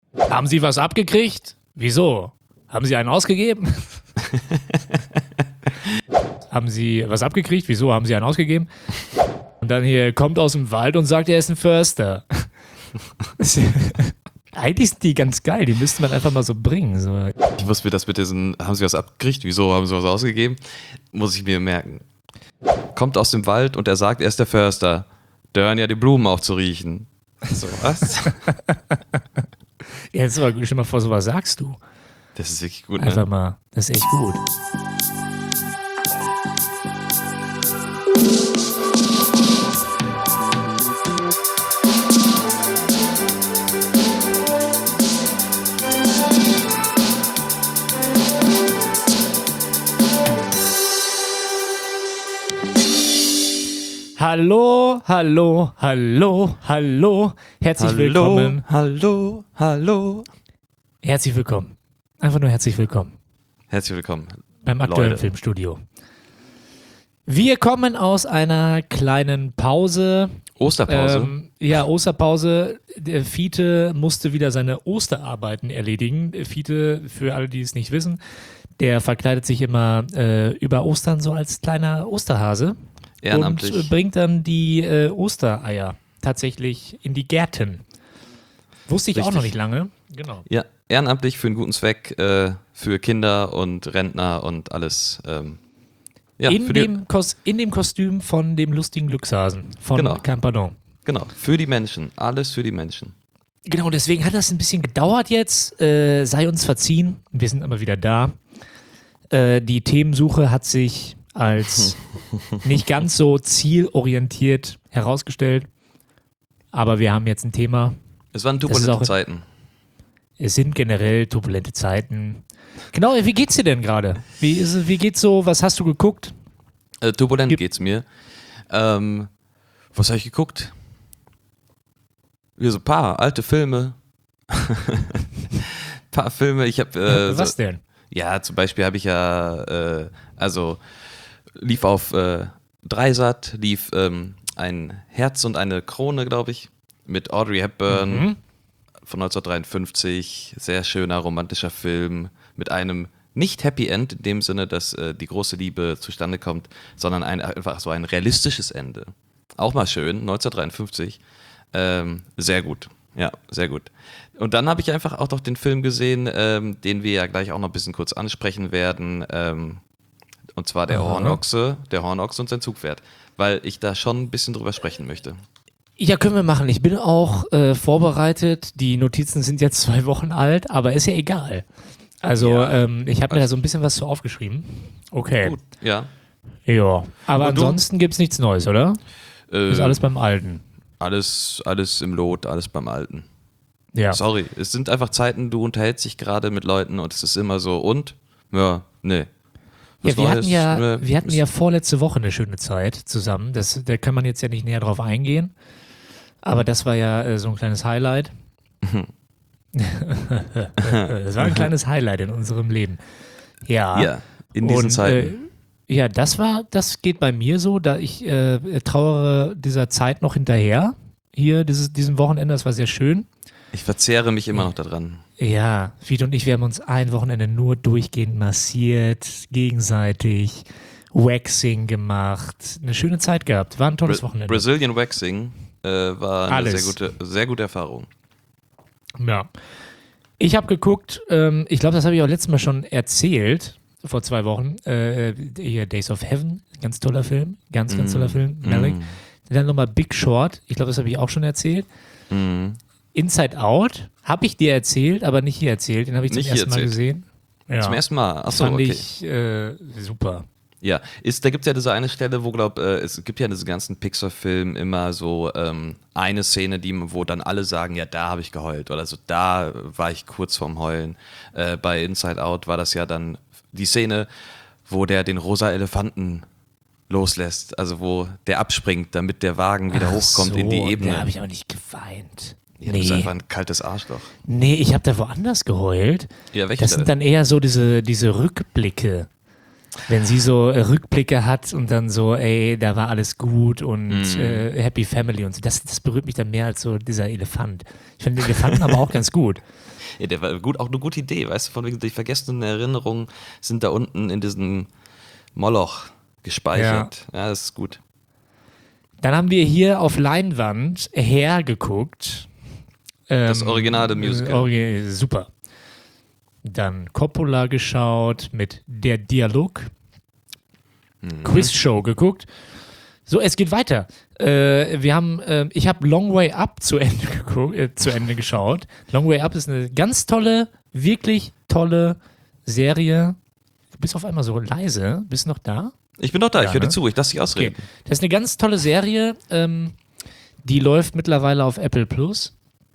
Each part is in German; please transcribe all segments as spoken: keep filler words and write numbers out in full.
Haben Sie was abgekriegt? Wieso? Haben Sie einen ausgegeben? Haben Sie was abgekriegt? Wieso? Haben Sie einen ausgegeben? Und dann hier kommt aus dem Wald und sagt, er ist ein Förster. Eigentlich sind die ganz geil, die müsste man einfach mal so bringen. So. Ich muss mir das mit diesen, haben Sie was abgekriegt? Wieso? Haben Sie was ausgegeben? Muss ich mir merken. Kommt aus dem Wald und er sagt, er ist der Förster. Da hören ja die Blumen auf zu riechen. So, was? Ja, jetzt aber, stell mal vor, sowas sagst du. Das ist wirklich gut, ne? Einfach mal, das ist echt gut. Hallo, hallo, hallo, hallo. Herzlich hallo, willkommen. Hallo, hallo. Herzlich willkommen. Einfach nur herzlich willkommen. Herzlich willkommen. Beim aktuellen Leute. Filmstudio. Wir kommen aus einer kleinen Pause. Osterpause? Ähm, ja, Osterpause. Der Fiete musste wieder seine Osterarbeiten erledigen. Fiete, für alle, die es nicht wissen, der verkleidet sich immer äh, über Ostern so als kleiner Osterhase. Ehrenamtlich. Und bringt dann die äh, Ostereier tatsächlich in die Gärten. Wusste ich Richtig. auch noch nicht lange. Genau. Ja, ehrenamtlich für einen guten Zweck, äh, für Kinder und Rentner und alles. Ähm, ja, in, für die, dem Kos- in dem Kostüm von dem lustigen Glückshasen von Genau. Campadon. Genau, für die Menschen. Alles für die Menschen. Genau, deswegen hat das ein bisschen gedauert jetzt. Äh, sei uns verziehen. Wir sind aber wieder da. Äh, die Themensuche hat sich als nicht ganz so zielorientiert herausgestellt. Aber wir haben jetzt ein Thema. Es waren Das ist turbulente auch- Zeiten. Es sind generell turbulente Zeiten. Genau, wie geht's dir denn gerade? Wie ist es, wie geht's so? Was hast du geguckt? Äh, turbulent Gib- geht's mir. Ähm, was habe ich geguckt? Ja, so ein paar alte Filme. paar Filme. Ich habe äh, Was so, denn? ja, zum Beispiel habe ich ja, äh, also lief auf äh, Dreisat, lief ähm, ein Herz und eine Krone, glaube ich, mit Audrey Hepburn Mhm. von neunzehnhundertdreiundfünfzig. Sehr schöner romantischer Film mit einem nicht Happy End in dem Sinne, dass äh, die große Liebe zustande kommt, sondern ein, einfach so ein realistisches Ende. Auch mal schön, neunzehnhundertdreiundfünfzig. Ähm, sehr gut, ja, sehr gut. Und dann habe ich einfach auch noch den Film gesehen, ähm, den wir ja gleich auch noch ein bisschen kurz ansprechen werden, ähm, und zwar der Aha. Hornochse, der Hornochse und sein Zugpferd, weil ich da schon ein bisschen drüber sprechen möchte. Ja, können wir machen. Ich bin auch äh, vorbereitet. Die Notizen sind jetzt zwei Wochen alt, aber ist ja egal. Also, Ja. ähm, ich habe mir da so ein bisschen was zu aufgeschrieben. Okay. Gut, ja. Ja. Aber Und du? ansonsten gibt's nichts Neues, oder? Äh, Ist alles beim Alten. alles, alles im Lot, alles beim Alten. Ja. Sorry, es sind einfach Zeiten, du unterhältst dich gerade mit Leuten und es ist immer so, und? Ja, nee. Ja, Was wir hatten Neues? ja, Nee, wir hatten ist- ja vorletzte Woche eine schöne Zeit zusammen. Das, da kann man jetzt ja nicht näher drauf eingehen. Aber das war ja äh, so ein kleines Highlight. Das war ein kleines Highlight in unserem Leben. Ja. Ja, in diesen Und, Zeiten. Äh, ja, das war, das geht bei mir so, da ich äh, trauere dieser Zeit noch hinterher. Hier, dieses, diesem Wochenende, das war sehr schön. Ich verzehre mich immer noch daran. Ja, Fiete und ich, wir haben uns ein Wochenende nur durchgehend massiert, gegenseitig, Waxing gemacht, eine schöne Zeit gehabt. War ein tolles Bra- Wochenende. Brazilian Waxing äh, war eine Alles. sehr gute, sehr gute Erfahrung. Ja. Ich habe geguckt, ähm, ich glaube, das habe ich auch letztes Mal schon erzählt, vor zwei Wochen, äh, hier Days of Heaven, ganz toller Film, ganz, ganz Mm, toller Film, Malick. mm. Dann nochmal Big Short, ich glaube, das habe ich auch schon erzählt. Mhm. Inside Out, habe ich dir erzählt, aber nicht hier erzählt, den habe ich zum Nicht hier ersten Mal erzählt. gesehen. Ja. Zum ersten Mal. Achso, Fand okay. ich äh, super. Ja, ist, da gibt es ja diese eine Stelle, wo, glaub, äh, es gibt ja in diesen ganzen Pixar-Filmen immer so ähm, eine Szene, die, wo dann alle sagen, ja, da habe ich geheult oder so, da war ich kurz vorm Heulen. Äh, bei Inside Out war das ja dann die Szene, wo der den rosa Elefanten loslässt, also wo der abspringt, damit der Wagen wieder Ach hochkommt so, in die Ebene. Da habe ich auch nicht geweint. Ja, du bist nee. einfach ein kaltes Arschloch. nee, ich habe da woanders geheult. Ja, welche Das sind denn? dann eher so diese, diese Rückblicke. Wenn sie so äh, Rückblicke hat und dann so, ey, da war alles gut und Mhm. äh, Happy Family und so. Das, das berührt mich dann mehr als so dieser Elefant. Ich finde den Elefanten aber auch ganz gut. Ja, der war gut, auch eine gute Idee, weißt du, von wegen die vergessenen Erinnerungen sind da unten in diesem Moloch gespeichert. Ja, das ist gut. Dann haben wir hier auf Leinwand hergeguckt. Das Ähm, originale Musical. Origi- super. Dann Coppola geschaut mit Der Dialog. Mhm. Quizshow geguckt. So, es geht weiter. Äh, wir haben, äh, ich habe Long Way Up zu Ende, geguckt, äh, zu Ende geschaut. Long Way Up ist eine ganz tolle, wirklich tolle Serie. Du bist auf einmal so leise. Bist du noch da? Ich bin doch da, Ja, ich höre dir ne? zu, ich lasse dich ausreden. Okay. Das ist eine ganz tolle Serie. Ähm, die läuft mittlerweile auf Apple Plus.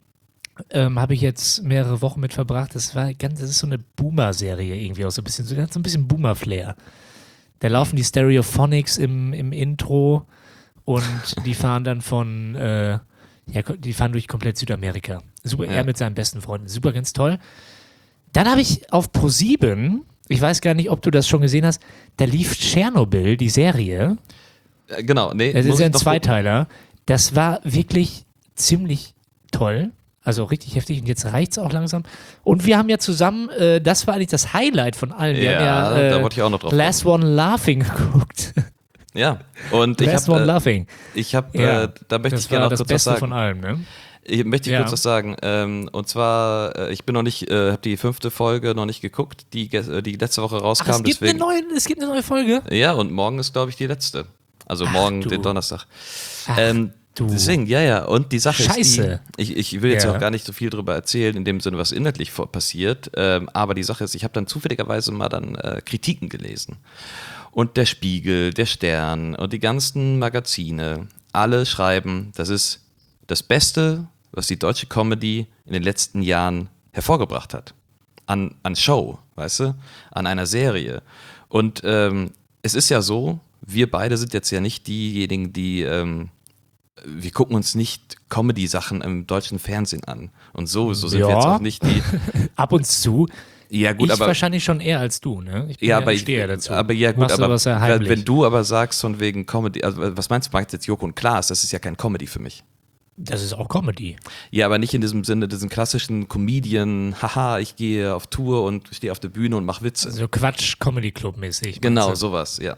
Ähm, habe ich jetzt mehrere Wochen mit verbracht. Das war ganz, das ist so eine Boomer-Serie irgendwie auch so ein bisschen, so, hat so ein bisschen Boomer-Flair. Da laufen die Stereophonics im, im Intro und die fahren dann von, äh, ja, die fahren durch komplett Südamerika. Super, Ja. er mit seinen besten Freunden. Super, ganz toll. Dann habe ich auf ProSieben, ich weiß gar nicht, ob du das schon gesehen hast, da lief Tschernobyl, die Serie. Äh, Genau, nee. Das muss ist ja ich ein noch Zweiteiler. Das war wirklich ziemlich toll. Also richtig heftig. Und jetzt reicht es auch langsam. Und wir haben ja zusammen, äh, das war eigentlich das Highlight von allen. Wir Ja, haben ja da äh, wollte ich auch noch drauf Last One Laughing geguckt. gucken. Ja, und ich Last habe, One äh, Laughing. ich habe, Ja, äh, da möchte das ich gerne war noch das kurz was Beste sagen. von allem, ne? Ich möchte ich Ja. kurz was sagen. Ähm, und zwar, äh, ich bin noch nicht, äh, habe die fünfte Folge noch nicht geguckt, die, ge- äh, die letzte Woche Ach, rauskam. es gibt, deswegen, eine neue, es gibt eine neue Folge. ja, und morgen ist, glaube ich, die letzte. Also Ach, morgen, du. den Donnerstag. Ach, ähm, du. Deswegen, ja, ja. Und die Sache Scheiße. ist die, ich, ich will jetzt Ja. auch gar nicht so viel drüber erzählen, in dem Sinne, was inhaltlich vor, passiert. Ähm, aber die Sache ist, ich habe dann zufälligerweise mal dann äh, Kritiken gelesen. Und der Spiegel, der Stern und die ganzen Magazine, alle schreiben, das ist das Beste, was die deutsche Comedy in den letzten Jahren hervorgebracht hat. An, an Show, weißt du? An einer Serie. Und ähm, es ist ja so, wir beide sind jetzt ja nicht diejenigen, die, ähm, wir gucken uns nicht Comedy-Sachen im deutschen Fernsehen an. Und so, so sind Ja. wir jetzt auch nicht die. Ab und zu. Ja, gut, ich aber. wahrscheinlich schon eher als du, ne? Ich bin Ja, ja, aber, ich ich, stehe ja dazu. aber ja gut, Machst du aber was ja wenn, heimlich. wenn du aber sagst von wegen Comedy, also was meinst du, meinst du jetzt Joko und Klaas, das ist ja kein Comedy für mich. Das ist auch Comedy. Ja, aber nicht in diesem Sinne, diesen klassischen Comedian, haha, ich gehe auf Tour und stehe auf der Bühne und mache Witze. So Quatsch Comedy Club mäßig. Genau, meinst du? sowas, ja.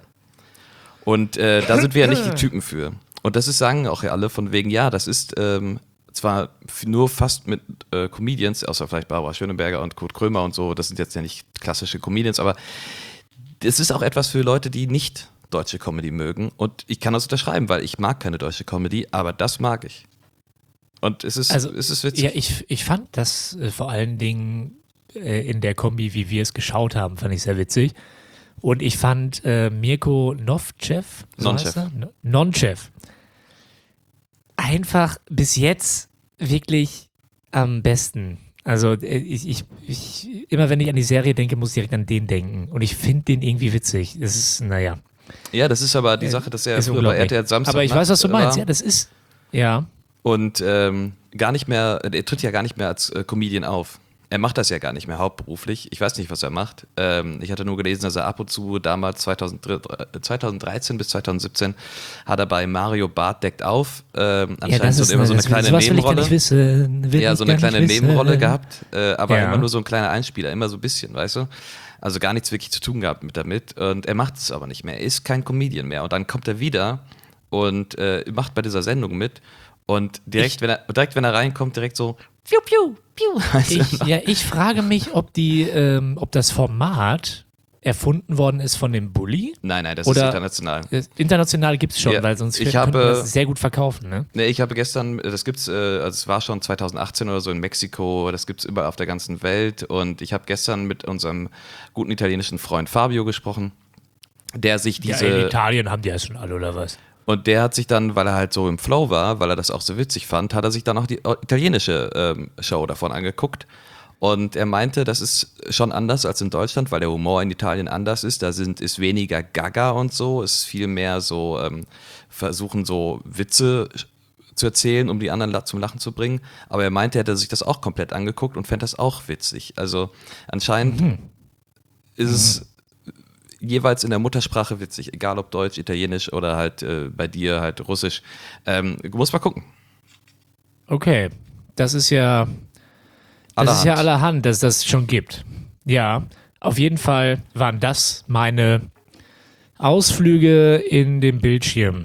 Und äh, da sind wir ja nicht die Typen für. Und das ist, sagen auch ja alle von wegen, ja, das ist ähm, zwar f- nur fast mit äh, Comedians, außer vielleicht Barbara Schöneberger und Kurt Krömer und so, das sind jetzt ja nicht klassische Comedians, aber es ist auch etwas für Leute, die nicht deutsche Comedy mögen. Und ich kann das unterschreiben, weil ich mag keine deutsche Comedy, aber das mag ich. Und es ist, Also, es ist witzig. Ja, ich, ich fand das äh, vor allen Dingen äh, in der Kombi, wie wir es geschaut haben, fand ich sehr witzig. Und ich fand äh, Mirko Novchev, so Nonchev. heißt er? No- Nonchev, einfach bis jetzt wirklich am besten. Also äh, ich, ich, ich, immer wenn ich an die Serie denke, muss ich direkt an den denken. Und ich finde den irgendwie witzig. Das ist, naja. Ja, das ist aber die Sache, dass er ist früher bei unglaublich. R T L Samstag Aber ich weiß, was du meinst. war. Ja, das ist, ja. Und ähm, gar nicht mehr, er tritt ja gar nicht mehr als äh, Comedian auf. Er macht das ja gar nicht mehr hauptberuflich. Ich weiß nicht, was er macht. Ähm, ich hatte nur gelesen, dass er ab und zu damals zweitausenddreizehn bis zweitausendsiebzehn hat er bei Mario Barth deckt auf. Ähm, Ja, anscheinend das so ist immer so eine das- kleine sowas will ich gar Nebenrolle. nicht wissen. Will Ja, ich so eine gar kleine nicht wissen. Nebenrolle gehabt, äh, aber Ja. immer nur so ein kleiner Einspieler, immer so ein bisschen, weißt du? Also gar nichts wirklich zu tun gehabt mit damit. Und er macht es aber nicht mehr. Er ist kein Comedian mehr. Und dann kommt er wieder und äh, macht bei dieser Sendung mit. Und direkt, Ich- wenn er, direkt, wenn er reinkommt, direkt so, piu, piu, piu. Weißt du? Ich, ja, ich frage mich, ob die, ähm, ob das Format erfunden worden ist von dem Bully. Nein, nein, das Oder- ist international. Das International gibt es schon, Ja, weil sonst ich könnten wir habe- das sehr gut verkaufen, ne? Nee, ich habe gestern, das gibt's, äh, also es war schon zweitausendachtzehn oder so in Mexiko, das gibt's überall auf der ganzen Welt. Und ich habe gestern mit unserem guten italienischen Freund Fabio gesprochen, der sich Ja, diese. in Italien haben die ja schon alle, oder was? Und der hat sich dann, weil er halt so im Flow war, weil er das auch so witzig fand, hat er sich dann auch die italienische ähm, Show davon angeguckt. Und er meinte, das ist schon anders als in Deutschland, weil der Humor in Italien anders ist. Da sind, ist weniger Gaga und so, es ist viel mehr so, ähm, versuchen so Witze zu erzählen, um die anderen la- zum Lachen zu bringen. Aber er meinte, er hätte sich das auch komplett angeguckt und fände das auch witzig. Also anscheinend Mhm. ist es jeweils in der Muttersprache witzig, egal ob Deutsch, Italienisch oder halt äh, bei dir halt Russisch. Ähm, muss mal gucken. Okay, das ist ja, das Allerhand. ist ja allerhand, dass das schon gibt. Ja, auf jeden Fall waren das meine Ausflüge in den Bildschirm.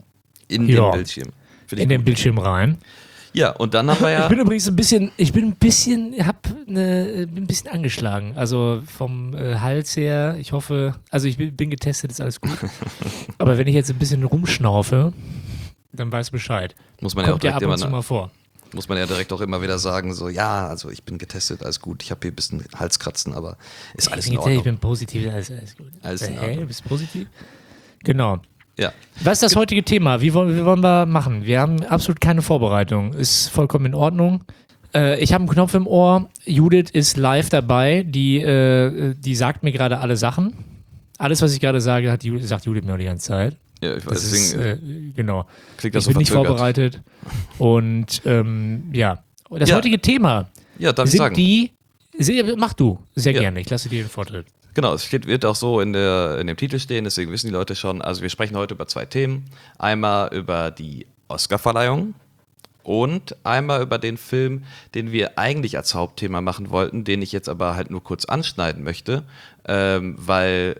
In Ja. den Bildschirm. Finde ich In den gut. Bildschirm rein. Ja, und dann haben wir Ich ja. bin übrigens ein bisschen, ich bin ein bisschen, hab eine, bin ein bisschen angeschlagen. Also vom äh, Hals her, ich hoffe, also ich bin, bin getestet, ist alles gut. Aber wenn ich jetzt ein bisschen rumschnaufe, dann weiß Bescheid. Muss man ja auch Kommt ja direkt ab und immer zu mal vor. muss man ja direkt auch immer wieder sagen, so, ja, also ich bin getestet, alles gut, ich habe hier ein bisschen Halskratzen, aber ist alles Ich in bin, ich Ordnung. bin positiv, alles, alles gut. Alles in Hä, Ordnung. du bist positiv? Genau. Ja, Was ist das heutige Thema? Wie wollen, wie wollen wir machen? Wir haben absolut keine Vorbereitung. Ist vollkommen in Ordnung. Äh, ich habe einen Knopf im Ohr. Judith ist live dabei. Die, äh, die sagt mir gerade alle Sachen. Alles, was ich gerade sage, hat Judith, sagt Judith mir auch die ganze Zeit. ja ich weiß, Das deswegen ist, äh, äh, genau. klingt das Ich so bin nicht verzögert. vorbereitet. Und ähm, ja, das Ja. heutige Thema Ja, darf ich sind sagen. die. Sie- Mach du, sehr Ja. gerne. Ich lasse dir den Vortritt. Genau, es steht, wird auch so in, der, in dem Titel stehen, deswegen wissen die Leute schon. Also wir sprechen heute über zwei Themen. Einmal über die Oscarverleihung und einmal über den Film, den wir eigentlich als Hauptthema machen wollten, den ich jetzt aber halt nur kurz anschneiden möchte, ähm, weil,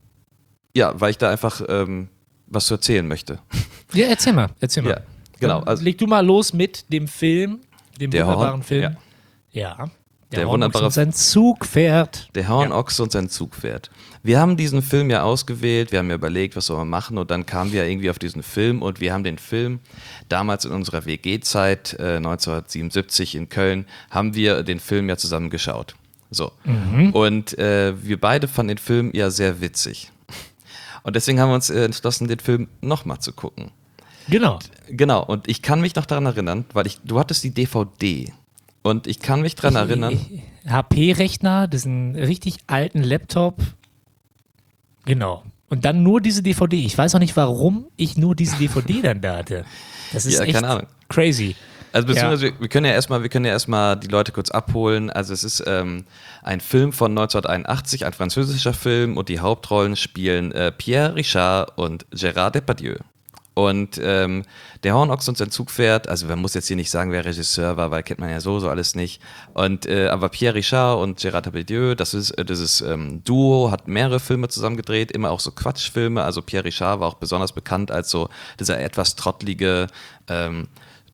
ja, weil ich da einfach ähm, was zu erzählen möchte. Ja, erzähl mal. Erzähl mal. Ja, genau. Dann Also, leg du mal los mit dem Film, dem Der wunderbaren Horn- Film. ja. Ja. Der Hornochs wunderbare- und sein Zugpferd. Der Hornochse und sein Zugpferd. Wir haben diesen Film ja ausgewählt, wir haben ja überlegt, was sollen wir machen und dann kamen wir irgendwie auf diesen Film und wir haben den Film damals in unserer W G-Zeit, äh, neunzehnhundertsiebenundsiebzig in Köln, haben wir den Film ja zusammen geschaut. So. Und äh, wir beide fanden den Film ja sehr witzig. Und deswegen haben wir uns äh, entschlossen, den Film nochmal zu gucken. Genau. Genau, und ich kann mich noch daran erinnern, weil ich, du hattest die D V D. Und ich kann mich daran erinnern. H P-Rechner, das ist ein richtig alten Laptop. Genau. Und dann nur diese D V D. Ich weiß auch nicht, warum ich nur diese D V D dann da hatte. Das ist Ja, echt keine Ahnung. crazy. Also beziehungsweise wir, wir können ja erstmal, wir können ja erstmal die Leute kurz abholen. Also es ist ähm, ein Film von neunzehnhunderteinundachtzig, ein französischer Film und die Hauptrollen spielen äh, Pierre Richard und Gérard Depardieu. Und ähm, der Hornochse und sein Zugpferd, also man muss jetzt hier nicht sagen, wer Regisseur war, weil kennt man ja so, so alles nicht. Und äh, aber Pierre Richard und Gérard Depardieu, das ist äh, dieses ähm, Duo, hat mehrere Filme zusammen gedreht, immer auch so Quatschfilme. Also Pierre Richard war auch besonders bekannt als so dieser etwas trottlige, ähm,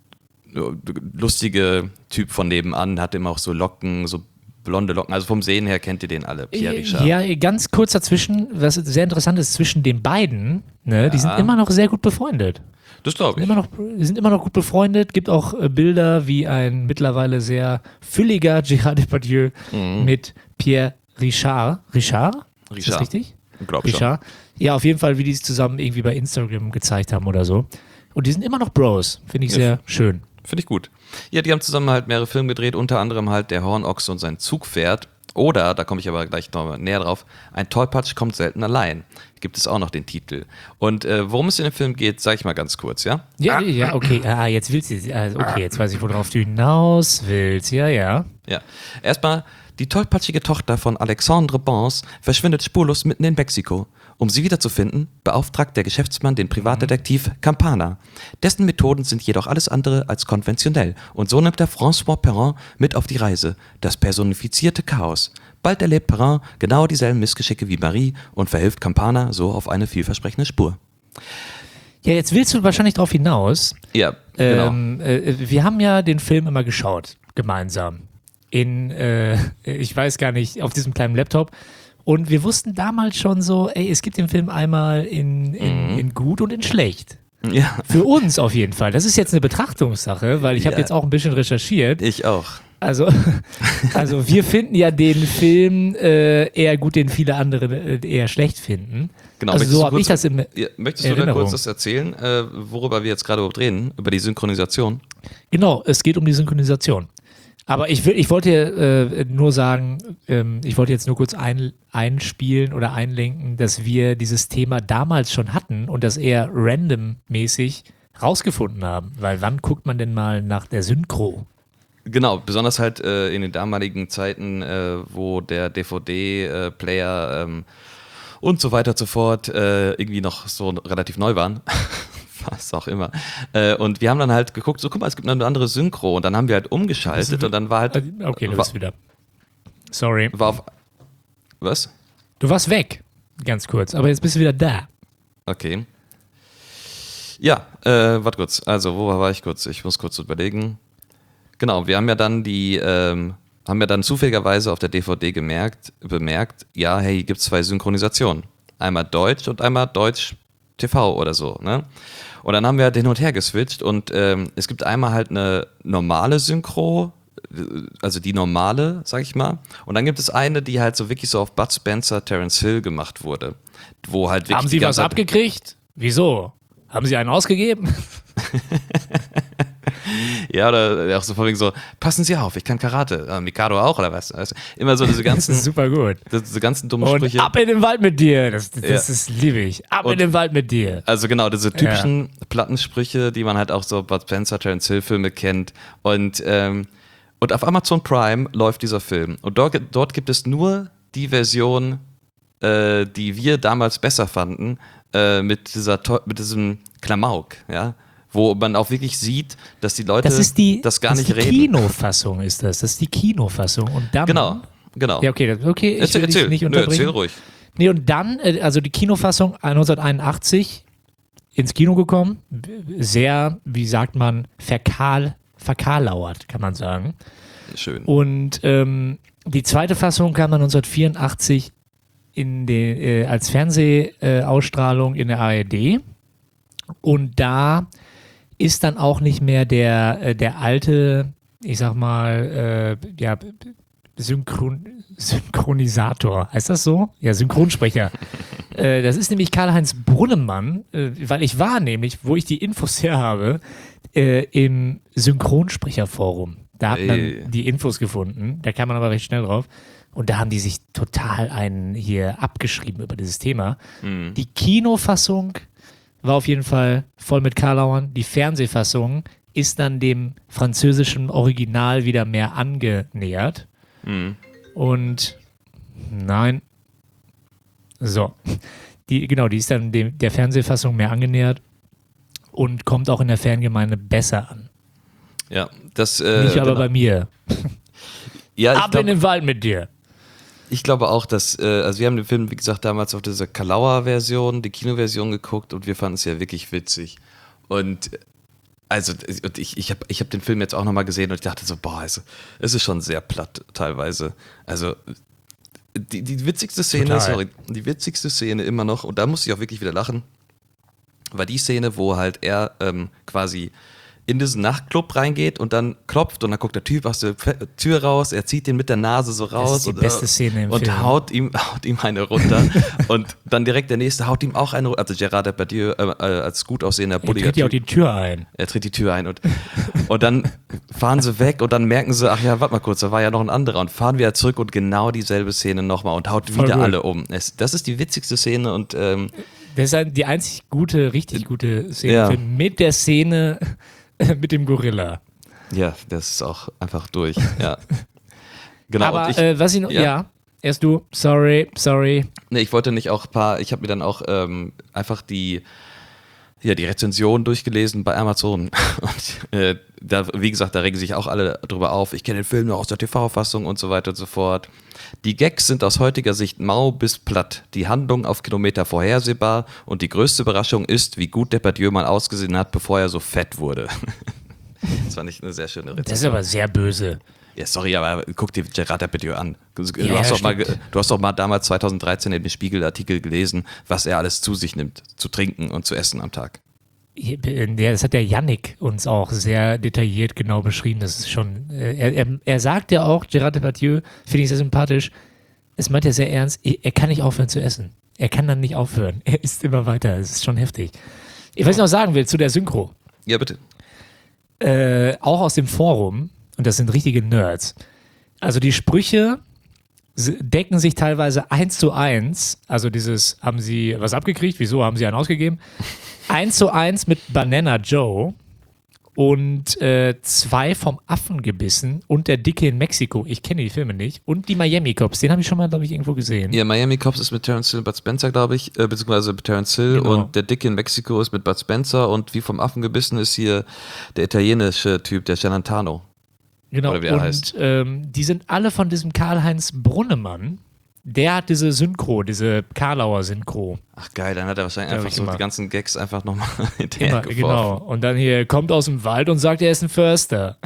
lustige Typ von nebenan, hat immer auch so Locken, so blonde Locken. Also vom Sehen her kennt ihr den alle, Pierre Richard. Ja, ganz kurz dazwischen, was sehr interessant ist, zwischen den beiden, ne, die sind immer noch sehr gut befreundet. Das glaube ich. Immer noch, die sind immer noch gut befreundet. Gibt auch äh, Bilder, wie ein mittlerweile sehr fülliger Gérard Depardieu mit Pierre Richard. Richard? Ist das Richard. richtig? Ich glaube schon. Richard. Ja, auf jeden Fall, wie die es zusammen irgendwie bei Instagram gezeigt haben oder so. Und die sind immer noch Bros. Finde ich Ja. sehr schön. Finde ich gut. Ja, die haben zusammen halt mehrere Filme gedreht, unter anderem halt Der Hornochse und sein Zugpferd. Oder, da komme ich aber gleich noch näher drauf, Ein Tollpatsch kommt selten allein. Gibt es auch noch den Titel. Und äh, worum es in dem Film geht, sage ich mal ganz kurz, ja? Ja, ja, okay. Ah, jetzt willst du. Also okay, jetzt weiß ich, worauf du hinaus willst. Ja, ja. Ja. Erstmal, die tollpatschige Tochter von Alexandre Bons verschwindet spurlos mitten in Mexiko. Um sie wiederzufinden, beauftragt der Geschäftsmann den Privatdetektiv Campana. Dessen Methoden sind jedoch alles andere als konventionell. Und so nimmt er François Perrin mit auf die Reise. Das personifizierte Chaos. Bald erlebt Perrin genau dieselben Missgeschicke wie Marie und verhilft Campana so auf eine vielversprechende Spur. Ja, jetzt willst du wahrscheinlich darauf hinaus. Ja, genau. Ähm, äh, wir haben ja den Film immer geschaut, gemeinsam. In, äh, ich weiß gar nicht, auf diesem kleinen Laptop. Und wir wussten damals schon so, ey, es gibt den Film einmal in, in, Mhm. in gut und in schlecht. Ja, Für uns auf jeden Fall. Das ist jetzt eine Betrachtungssache, weil ich habe Ja. jetzt auch ein bisschen recherchiert. ich auch. Also, also wir finden ja den Film äh, eher gut, den viele andere äh, eher schlecht finden. Genau, Also möchtest so du habe kurz- ich das im Ja, möchtest du da Erinnerung. kurz das erzählen, äh, worüber wir jetzt gerade überhaupt reden? Über die Synchronisation? Genau, es geht um die Synchronisation. Aber ich, will, ich wollte äh, nur sagen, ähm, ich wollte jetzt nur kurz ein, einspielen oder einlenken, dass wir dieses Thema damals schon hatten und das eher randommäßig rausgefunden haben. Weil wann guckt man denn mal nach der Synchro? Genau, besonders halt äh, in den damaligen Zeiten, äh, wo der D V D-Player ähm, und so weiter und so fort äh, irgendwie noch so relativ neu waren. Was auch immer. Äh, und wir haben dann halt geguckt, so guck mal, es gibt noch eine andere Synchro und dann haben wir halt umgeschaltet und dann war halt... Okay, du war, bist wieder. Sorry. War auf, was? Du warst weg, ganz kurz, aber jetzt bist du wieder da. Okay. Ja, äh, warte kurz. Also, wo war ich kurz? Ich muss kurz überlegen. Genau, wir haben ja dann die, ähm, haben ja dann zufälligerweise auf der D V D gemerkt, bemerkt, ja, hey, hier gibt es zwei Synchronisationen. Einmal Deutsch und einmal Deutsch T V oder so, ne? Und dann haben wir halt hin und her geswitcht und ähm, es gibt einmal halt eine normale Synchro, also die normale, sag ich mal. Und dann gibt es eine, die halt so wirklich so auf Bud Spencer, Terence Hill gemacht wurde. Wo halt wirklich Haben Sie was abgekriegt? Wieso? Haben Sie einen ausgegeben? Ja, oder auch so vorwiegend so, passen Sie auf, ich kann Karate. Äh, Mikado auch, oder was? Also immer so diese ganzen, das ist super gut. diese ganzen dummen Und Sprüche. ab in den Wald mit dir. Das, das, Ja. das ist liebe ich. Ab Und- in den Wald mit dir. Also genau, diese typischen Plattensprüche, die man halt auch so Bud Spencer, Terence Hill Filme kennt. Und, ähm, und auf Amazon Prime läuft dieser Film. Und dort, dort gibt es nur die Version, äh, die wir damals besser fanden, äh, mit, dieser, to- mit diesem Klamauk, ja. Wo man auch wirklich sieht, dass die Leute Das ist die, das gar das nicht ist die reden. Kinofassung, ist das. Das ist die Kinofassung. Und dann, Genau, genau. Ja, okay, das- okay ich erzähl, will dich erzähl. nicht Nö, unterbrechen. erzähl ruhig. Nee, und dann, äh, also die Kinofassung neunzehnhunderteinundachtzig ins Kino gekommen. Sehr, wie sagt man, verkahl, verkahlauert, kann man sagen. Schön. Und ähm, die zweite Fassung kam dann neunzehnhundertvierundachtzig in den, äh, als Fernsehausstrahlung in der A R D. Und da ist dann auch nicht mehr der, äh, der alte, ich sag mal, äh, ja, Synchron Synchronisator, heißt das so? Ja, Synchronsprecher. äh, das ist nämlich Karl-Heinz Brunnemann, äh, weil ich war nämlich, wo ich die Infos her habe, äh, im Synchronsprecherforum. Da hat man Ey. die Infos gefunden, da kam man aber recht schnell drauf. Und da haben die sich total einen hier abgeschrieben über dieses Thema. Mhm. Die Kinofassung war auf jeden Fall voll mit Karlauern. Die Fernsehfassung ist dann dem französischen Original wieder mehr angenähert. Mhm. Und nein. So. Die, genau, die ist dann dem, der Fernsehfassung mehr angenähert und kommt auch in der Fangemeinde besser an. Ja, das. Äh, Nicht aber genau. bei mir. Ja, ich Ab glaub- in den Wald mit dir. Ich glaube auch, dass, äh, also wir haben den Film, wie gesagt, damals auf dieser Kalauer-Version, die Kinoversion geguckt und wir fanden es ja wirklich witzig. Und also und ich, ich habe ich hab den Film jetzt auch nochmal gesehen und ich dachte so, boah, also, es ist schon sehr platt teilweise. Also die, die witzigste Szene, Total. sorry, die witzigste Szene immer noch, und da musste ich auch wirklich wieder lachen, war die Szene, wo halt er ähm, quasi in diesen Nachtclub reingeht und dann klopft und dann guckt der Typ aus der Fe- Tür raus, er zieht den mit der Nase so raus ist die und, beste äh, Szene im und Film. haut ihm, haut ihm eine runter und dann direkt der nächste haut ihm auch eine runter, also Gerard Depardieu äh, äh, als gut aussehender Er bulliger tritt ja auch Typ, die Tür ein. er tritt die Tür ein und, und dann fahren sie weg und dann merken sie, ach ja, warte mal kurz, da war ja noch ein anderer und fahren wieder zurück und genau dieselbe Szene nochmal und haut Voll wieder gut. alle um. Es, das ist die witzigste Szene und ähm, Das ist halt die einzig gute, richtig gute Szene Ja. im Film mit der Szene mit dem Gorilla. ja, das ist auch einfach durch, ja. Genau, Aber und ich, äh, was ich noch, ja. ja. erst du, sorry, sorry. Nee, ich wollte nicht auch ein paar, ich habe mir dann auch ähm, einfach die, ja, die Rezension durchgelesen bei Amazon. Und äh, da, wie gesagt, da regen sich auch alle drüber auf. Ich kenne den Film nur aus der T V-Fassung und so weiter und so fort. Die Gags sind aus heutiger Sicht mau bis platt. Die Handlung auf Kilometer vorhersehbar und die größte Überraschung ist, wie gut Depardieu mal ausgesehen hat, bevor er so fett wurde. Das fand ich eine sehr schöne Rezension. Das ist aber sehr böse. Ja, sorry, aber guck dir Gerard Depardieu an. Du, du, Ja, hast doch mal, stimmt. ge- du hast doch mal damals zweitausenddreizehn in dem Spiegel-Artikel gelesen, was er alles zu sich nimmt, zu trinken und zu essen am Tag. Ja, das hat der Yannick uns auch sehr detailliert genau beschrieben. Das ist schon, äh, er, er, er sagt ja auch, Gerard Depardieu, finde ich sehr sympathisch, es meint er sehr ernst, er kann nicht aufhören zu essen. Er kann dann nicht aufhören. Er isst immer weiter. Das ist schon heftig. Ich weiß noch sagen will zu der Synchro. Ja, bitte. Äh, auch aus dem Forum, und das sind richtige Nerds. Also die Sprüche s- decken sich teilweise eins zu eins. Also dieses, haben sie was abgekriegt? Wieso haben sie einen ausgegeben? Eins zu eins mit Banana Joe und äh, zwei vom Affen gebissen und der Dicke in Mexiko. Ich kenne die Filme nicht. Und die Miami Cops, den habe ich schon mal, glaube ich, irgendwo gesehen. Ja, Miami Cops ist mit Terence Hill und Bud Spencer, glaube ich, äh, beziehungsweise mit Terence Hill Genau. und der Dicke in Mexiko ist mit Bud Spencer und wie vom Affen gebissen ist hier der italienische Typ, der Celentano. Genau, Oder wie er und heißt. ähm, die sind alle von diesem Karl-Heinz Brunnemann. Der hat diese Synchro, diese Karlauer Synchro. Ach geil, dann hat er wahrscheinlich Ja, einfach ich so immer. die ganzen Gags einfach nochmal Immer, hinterher genau. geworfen. Und dann hier kommt aus dem Wald und sagt, er ist ein Förster.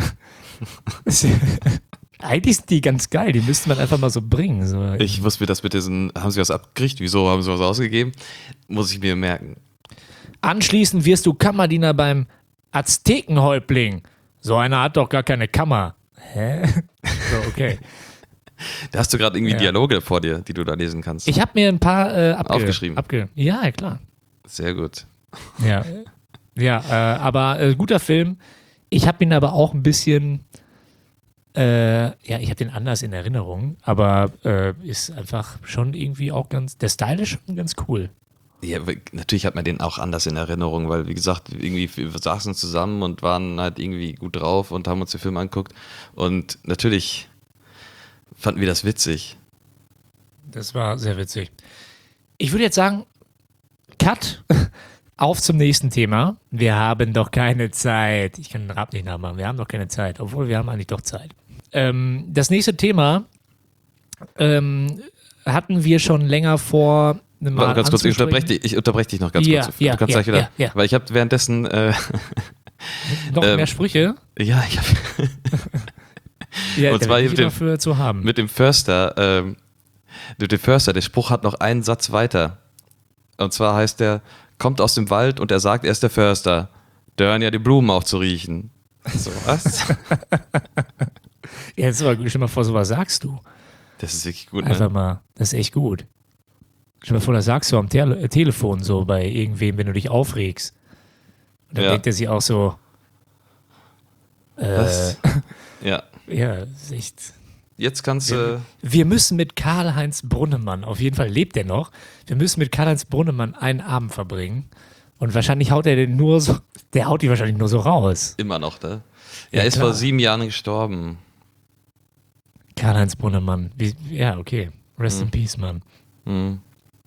Eigentlich sind die ganz geil, die müsste man einfach mal so bringen. So. Ich muss mir das mit diesen, haben sie was abgekriegt? Wieso haben sie was ausgegeben? Muss ich mir merken. Anschließend wirst du Kammerdiener beim Aztekenhäuptling. So einer hat doch gar keine Kammer. Hä? So, okay. Da hast du gerade irgendwie Ja. Dialoge vor dir, die du da lesen kannst. Ich habe mir ein paar äh, abge- Aufgeschrieben. Abge ja, ja, klar. Sehr gut. Ja, ja äh, aber äh, guter Film. Ich habe ihn aber auch ein bisschen, äh, ja, ich habe den anders in Erinnerung, aber äh, ist einfach schon irgendwie auch ganz, der Style ist schon ganz cool. Ja, natürlich hat man den auch anders in Erinnerung, weil, wie gesagt, irgendwie wir saßen zusammen und waren halt irgendwie gut drauf und haben uns den Film angeguckt. Und natürlich fanden wir das witzig. Das war sehr witzig. Ich würde jetzt sagen, Cut, auf zum nächsten Thema. Wir haben doch keine Zeit. Ich kann den Rap nicht nachmachen. Wir haben doch keine Zeit, obwohl wir haben eigentlich doch Zeit. Ähm, das nächste Thema ähm, hatten wir schon länger vor. Mal Warte, ganz kurz, ich anzusprechen. unterbreche dich, ich unterbreche dich noch ganz Ja, kurz. ja, du kannst ja, gleich wieder, ja, ja. weil ich habe währenddessen, äh, Noch ähm, mehr Sprüche? ja, ich habe Ja, und da zwar bin ich mit dem- immer für zu haben. mit dem Förster, ähm, mit dem Förster, der Spruch hat noch einen Satz weiter. Und zwar heißt der, kommt aus dem Wald und er sagt, er ist der Förster. Da hören ja die Blumen auf zu riechen. So, was? Ja, jetzt aber, stell dir mal vor, sowas sagst du. Das ist wirklich gut, Einfach ne? mal, das ist echt gut. Stell dir mal vor, das sagst du am Tele äh, Telefon so bei irgendwem, wenn du dich aufregst. Und dann Ja. denkt er sich auch so, äh, Was? Ja. ja, das ist echt. Jetzt kannst du, Wir müssen mit Karl-Heinz Brunnemann, auf jeden Fall lebt er noch, wir müssen mit Karl-Heinz Brunnemann einen Abend verbringen. Und wahrscheinlich haut er den nur so, der haut die wahrscheinlich nur so raus. immer noch, ne? Ja, Er ist klar. vor sieben Jahren gestorben. Karl-Heinz Brunnemann. Wie, ja, okay. Rest in Peace, Mann. Hm.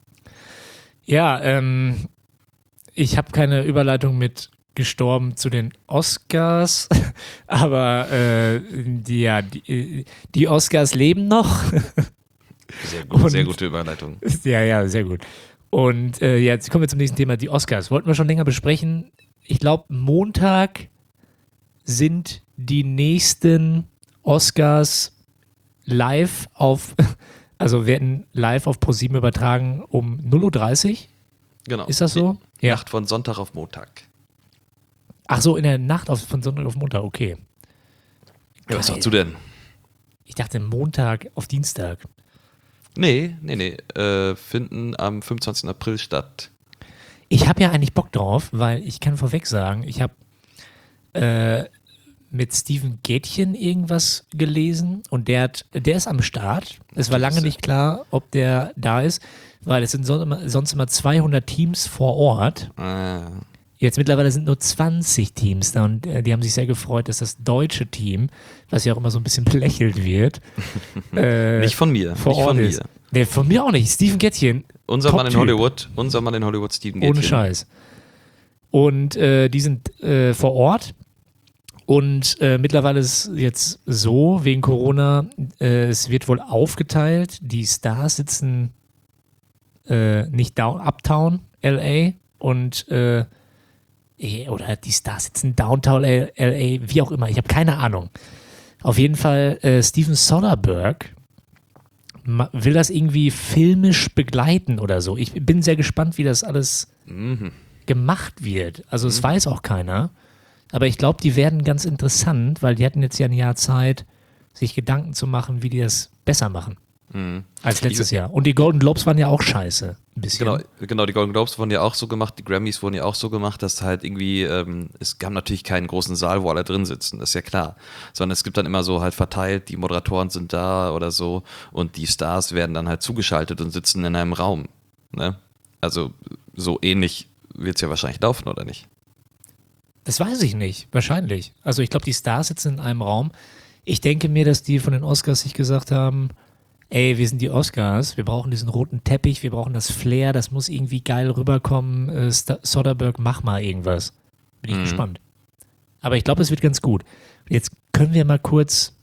Ja, ähm, ich habe keine Überleitung mit gestorben zu den Oscars, aber äh, die, ja, die, die Oscars leben noch. Sehr gut, Und- sehr gute Überleitung. Ja, ja, sehr gut. Und äh, jetzt kommen wir zum nächsten Thema, die Oscars. Wollten wir schon länger besprechen. Ich glaube, Montag sind die nächsten Oscars live auf, also werden live auf ProSieben übertragen um null Uhr dreißig. Genau. Ist das so? Die Ja. Nacht von Sonntag auf Montag. Ach so, in der Nacht auf, von Sonntag auf Montag, okay. Ja, was Geil. sagst du denn? Ich dachte Montag auf Dienstag. Nee, nee, nee. Äh, finden am fünfundzwanzigsten April statt. Ich habe ja eigentlich Bock drauf, weil ich kann vorweg sagen, ich habe äh, mit Steven Gätchen irgendwas gelesen und der, hat, der ist am Start. Es war lange nicht klar, ob der da ist, weil es sind sonst immer, sonst immer zweihundert Teams vor Ort. Ah, Jetzt mittlerweile sind nur zwanzig Teams da und äh, die haben sich sehr gefreut, dass das deutsche Team, was ja auch immer so ein bisschen belächelt wird, äh, nicht von mir. vor nicht Ort von ist. mir. Nee, von mir auch nicht. Steven Gätchen, Unser Mann in Top-Typ. Hollywood, unser Mann in Hollywood, Steven ohne Gätchen. Scheiß. Und äh, die sind äh, vor Ort. Und äh, mittlerweile ist es jetzt so, wegen Corona, äh, es wird wohl aufgeteilt. Die Stars sitzen äh, nicht down, Uptown L A und äh, eh, oder die Stars sitzen Downtown L A, wie auch immer. Ich habe keine Ahnung. Auf jeden Fall, äh, Steven Soderbergh ma- will das irgendwie filmisch begleiten oder so. Ich bin sehr gespannt, wie das alles Mhm. gemacht wird. Also es weiß auch keiner. Aber ich glaube, die werden ganz interessant, weil die hatten jetzt ja ein Jahr Zeit, sich Gedanken zu machen, wie die das besser machen Mhm. als letztes Jahr. Und die Golden Globes waren ja auch scheiße. Ein bisschen. Genau, genau, die Golden Globes wurden ja auch so gemacht, die Grammys wurden ja auch so gemacht, dass halt irgendwie, ähm, es gab natürlich keinen großen Saal, wo alle drin sitzen, das ist ja klar. Sondern es gibt dann immer so halt verteilt, die Moderatoren sind da oder so und die Stars werden dann halt zugeschaltet und sitzen in einem Raum. Ne? Also so ähnlich wird es ja wahrscheinlich laufen, oder nicht? Das weiß ich nicht. Wahrscheinlich. Also ich glaube, die Stars sitzen in einem Raum. Ich denke mir, dass die von den Oscars sich gesagt haben, ey, wir sind die Oscars, wir brauchen diesen roten Teppich, wir brauchen das Flair, das muss irgendwie geil rüberkommen. Äh, St- Soderbergh, mach mal irgendwas. Bin ich Mhm. gespannt. Aber ich glaube, es wird ganz gut. Jetzt können wir mal kurz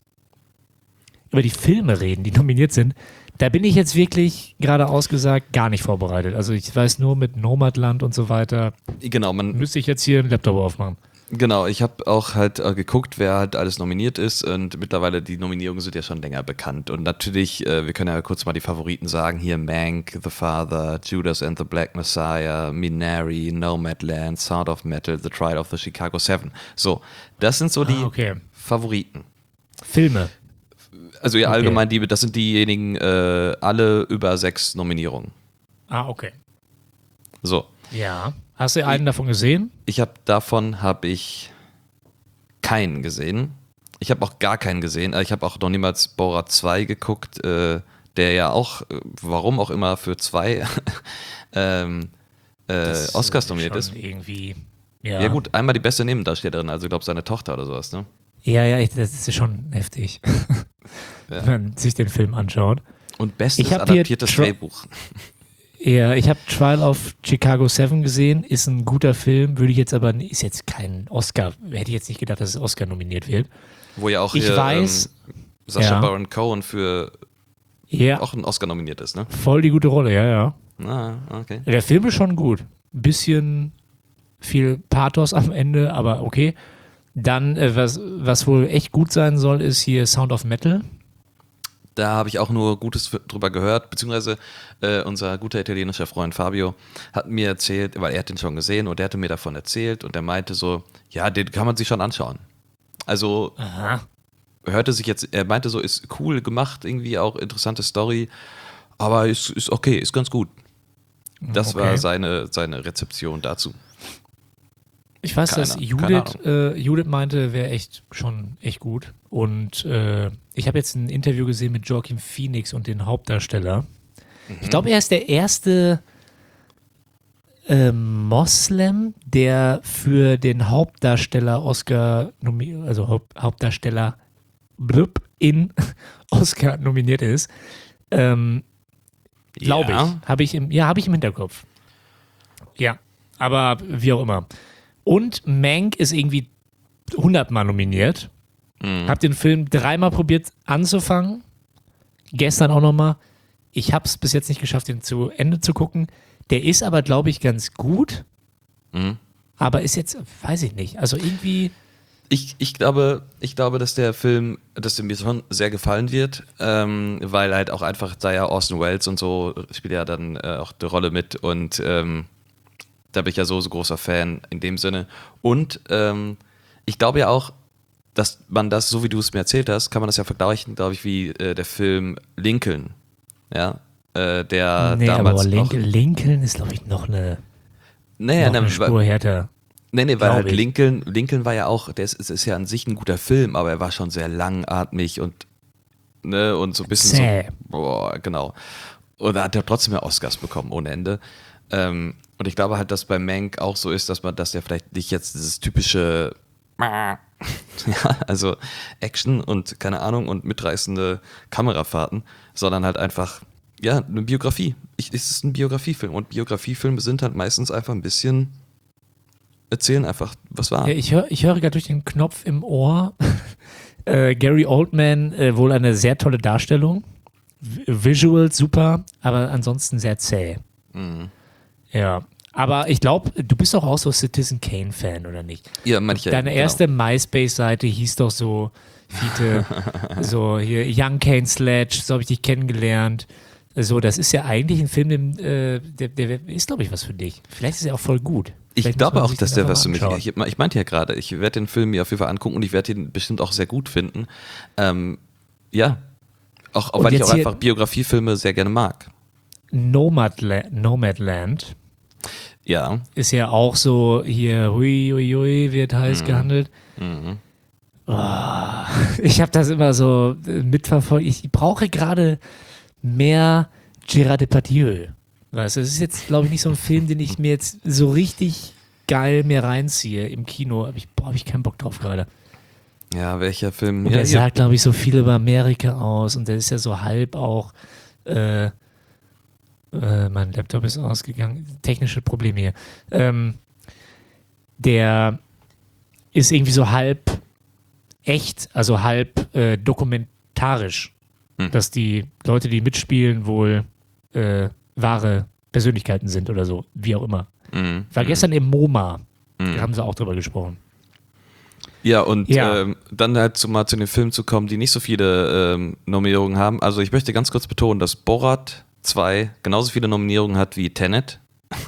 über die Filme reden, die nominiert sind. Da bin ich jetzt wirklich, geradeaus gesagt, gar nicht vorbereitet. Also ich weiß nur mit Nomadland und so weiter, Genau, man, müsste ich jetzt hier einen Laptop aufmachen. genau, ich habe auch halt äh, geguckt, wer halt alles nominiert ist und mittlerweile die Nominierungen sind ja schon länger bekannt und natürlich, äh, wir können ja kurz mal die Favoriten sagen, hier Mank, The Father, Judas and the Black Messiah, Minari, Nomadland, Sound of Metal, The Trial of the Chicago Seven. So, das sind so die Ah, okay. Favoriten. Filme. Also ja, Okay. allgemein, die, das sind diejenigen, äh, alle über sechs Nominierungen. Ah, okay. So, Ja. Hast du einen davon gesehen? ich habe davon habe ich keinen gesehen. Ich habe auch gar keinen gesehen. Ich habe auch noch niemals Borat zwei geguckt, äh, der ja auch, äh, warum auch immer, für zwei ähm, äh, Das, Oscars äh, nominiert schon ist. Irgendwie. Ja, Ja gut, einmal die beste Nebendarstellerin, also ich glaube seine Tochter oder sowas, ne? Ja, ja, ich, das ist schon heftig, Ja. wenn man sich den Film anschaut. Und bestes Ich hab hier adaptiertes Tro- Drehbuch. Ja, ich habe Trial of Chicago Seven gesehen, ist ein guter Film, würde ich jetzt aber, ist jetzt kein Oscar, hätte ich jetzt nicht gedacht, dass es Oscar nominiert wird. Wo ja auch Ich hier, weiß, ähm, Sacha ja. Baron Cohen für Ja, auch einen Oscar nominiert ist, ne? voll die gute Rolle, ja, ja. Ah, okay. Der Film ist schon gut. Ein bisschen viel Pathos am Ende, aber okay. Dann, äh, was, was wohl echt gut sein soll, ist hier Sound of Metal. Da habe ich auch nur Gutes für- drüber gehört, beziehungsweise äh, unser guter italienischer Freund Fabio hat mir erzählt, weil er hat den schon gesehen und der hatte mir davon erzählt und er meinte so, ja, den kann man sich schon anschauen. Also Aha. hörte sich jetzt, er meinte so, ist cool gemacht, irgendwie auch interessante Story, aber ist, ist okay, ist ganz gut. Das Okay. war seine, seine Rezeption dazu. Ich weiß, Keine- dass keine Judith, äh, Judith meinte, wäre echt schon echt gut. Und äh, ich habe jetzt ein Interview gesehen mit Joaquin Phoenix und den Hauptdarsteller. Ich glaube, er ist der erste äh, Moslem, der für den Hauptdarsteller Oscar nominiert, also Haupt, Hauptdarsteller blub, in Oscar nominiert ist. Ähm, Glaube Ja. ich. Habe ich im, ja, habe ich im Hinterkopf. Ja, aber wie auch immer. Und Mank ist irgendwie hundertmal nominiert. Mhm. Hab den Film dreimal probiert anzufangen. Gestern auch nochmal. Ich habe es bis jetzt nicht geschafft, den zu Ende zu gucken. Der ist aber, glaube ich, ganz gut. Mhm. Aber ist jetzt, weiß ich nicht. Also irgendwie, Ich, ich, glaube, ich glaube, dass der Film, dass der mir schon sehr gefallen wird, ähm, weil halt auch einfach, da ja Orson Welles und so spielt ja dann äh, auch die Rolle mit und ähm, da bin ich ja so, so großer Fan in dem Sinne. Und ähm, ich glaube ja auch, dass man das, so wie du es mir erzählt hast, kann man das ja vergleichen, glaube ich, wie äh, der Film Lincoln. Ja, äh, der nee, damals aber noch, Lincoln, Lincoln ist, glaube ich, noch eine, naja, noch ne, eine weil- Spur härter. Nee, nee, weil Glaub halt ich. Lincoln, Lincoln war ja auch, der ist, es ist ja an sich ein guter Film, aber er war schon sehr langatmig und, ne, und so ein bisschen Zäh. so, boah, genau. Und da hat er trotzdem ja Oscars bekommen, ohne Ende. Ähm, und ich glaube halt, dass bei Mank auch so ist, dass man, dass der vielleicht nicht jetzt dieses typische, ja, also Action und keine Ahnung und mitreißende Kamerafahrten, sondern halt einfach, ja, eine Biografie. Ich, es ist ein Biografiefilm und Biografiefilme sind halt meistens einfach ein bisschen erzählen einfach, was war. Ja, ich, hör, ich höre gerade durch den Knopf im Ohr, äh, Gary Oldman, äh, wohl eine sehr tolle Darstellung. V- Visuals super, aber ansonsten sehr zäh. Mhm. Ja, aber ich glaube, du bist doch auch so Citizen Kane-Fan, oder nicht? Ja, manche. Deine erste MySpace-Seite hieß doch so, Fiete, so hier Young Kane Sledge, so habe ich dich kennengelernt. So, das ist ja eigentlich ein Film, dem, äh, der, der ist, glaube ich, was für dich. Vielleicht ist er auch voll gut. Ich Vielleicht muss glaube man auch, sich dass den der einfach was für mal mich anschauen. ist. Ich, ich meinte ja gerade, ich werde den Film mir auf jeden Fall angucken und ich werde ihn bestimmt auch sehr gut finden. Ähm, ja, auch, auch Und weil ich jetzt auch hier- einfach Biografiefilme sehr gerne mag. Nomadland, Nomadland Ja. ist ja auch so hier, hui, hui, hui, wird heiß gehandelt. Mhm. Oh, ich habe das immer so äh, mitverfolgt. Ich brauche gerade mehr Gérard Depardieu. Weißt du, das ist jetzt, glaube ich, nicht so ein Film, den ich mir jetzt so richtig geil mir reinziehe im Kino, habe ich, boah, hab ich keinen Bock drauf gerade. Ja, welcher Film? Und ja, der ja. sagt, glaube ich, so viel über Amerika aus und der ist ja so halb auch, äh, äh, mein Laptop ist ausgegangen, technische Probleme hier. Ähm, der ist irgendwie so halb echt, also halb äh, dokumentarisch, Hm. dass die Leute, die mitspielen, wohl äh, wahre Persönlichkeiten sind oder so, wie auch immer. Mhm. War gestern im MoMA, Mhm. da haben sie auch drüber gesprochen. Ja, und Ja. Ähm, dann halt zu, mal zu den Filmen zu kommen, die nicht so viele ähm, Nominierungen haben. Also ich möchte ganz kurz betonen, dass Borat zwei genauso viele Nominierungen hat wie Tenet.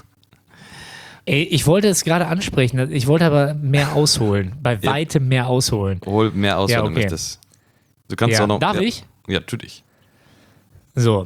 Ey, ich wollte es gerade ansprechen, ich wollte aber mehr ausholen, bei Ja. weitem mehr ausholen. Hol mehr aus, Ja, wenn du okay. möchtest. Du kannst Ja, auch noch. darf ja. ich? Ja, natürlich. So.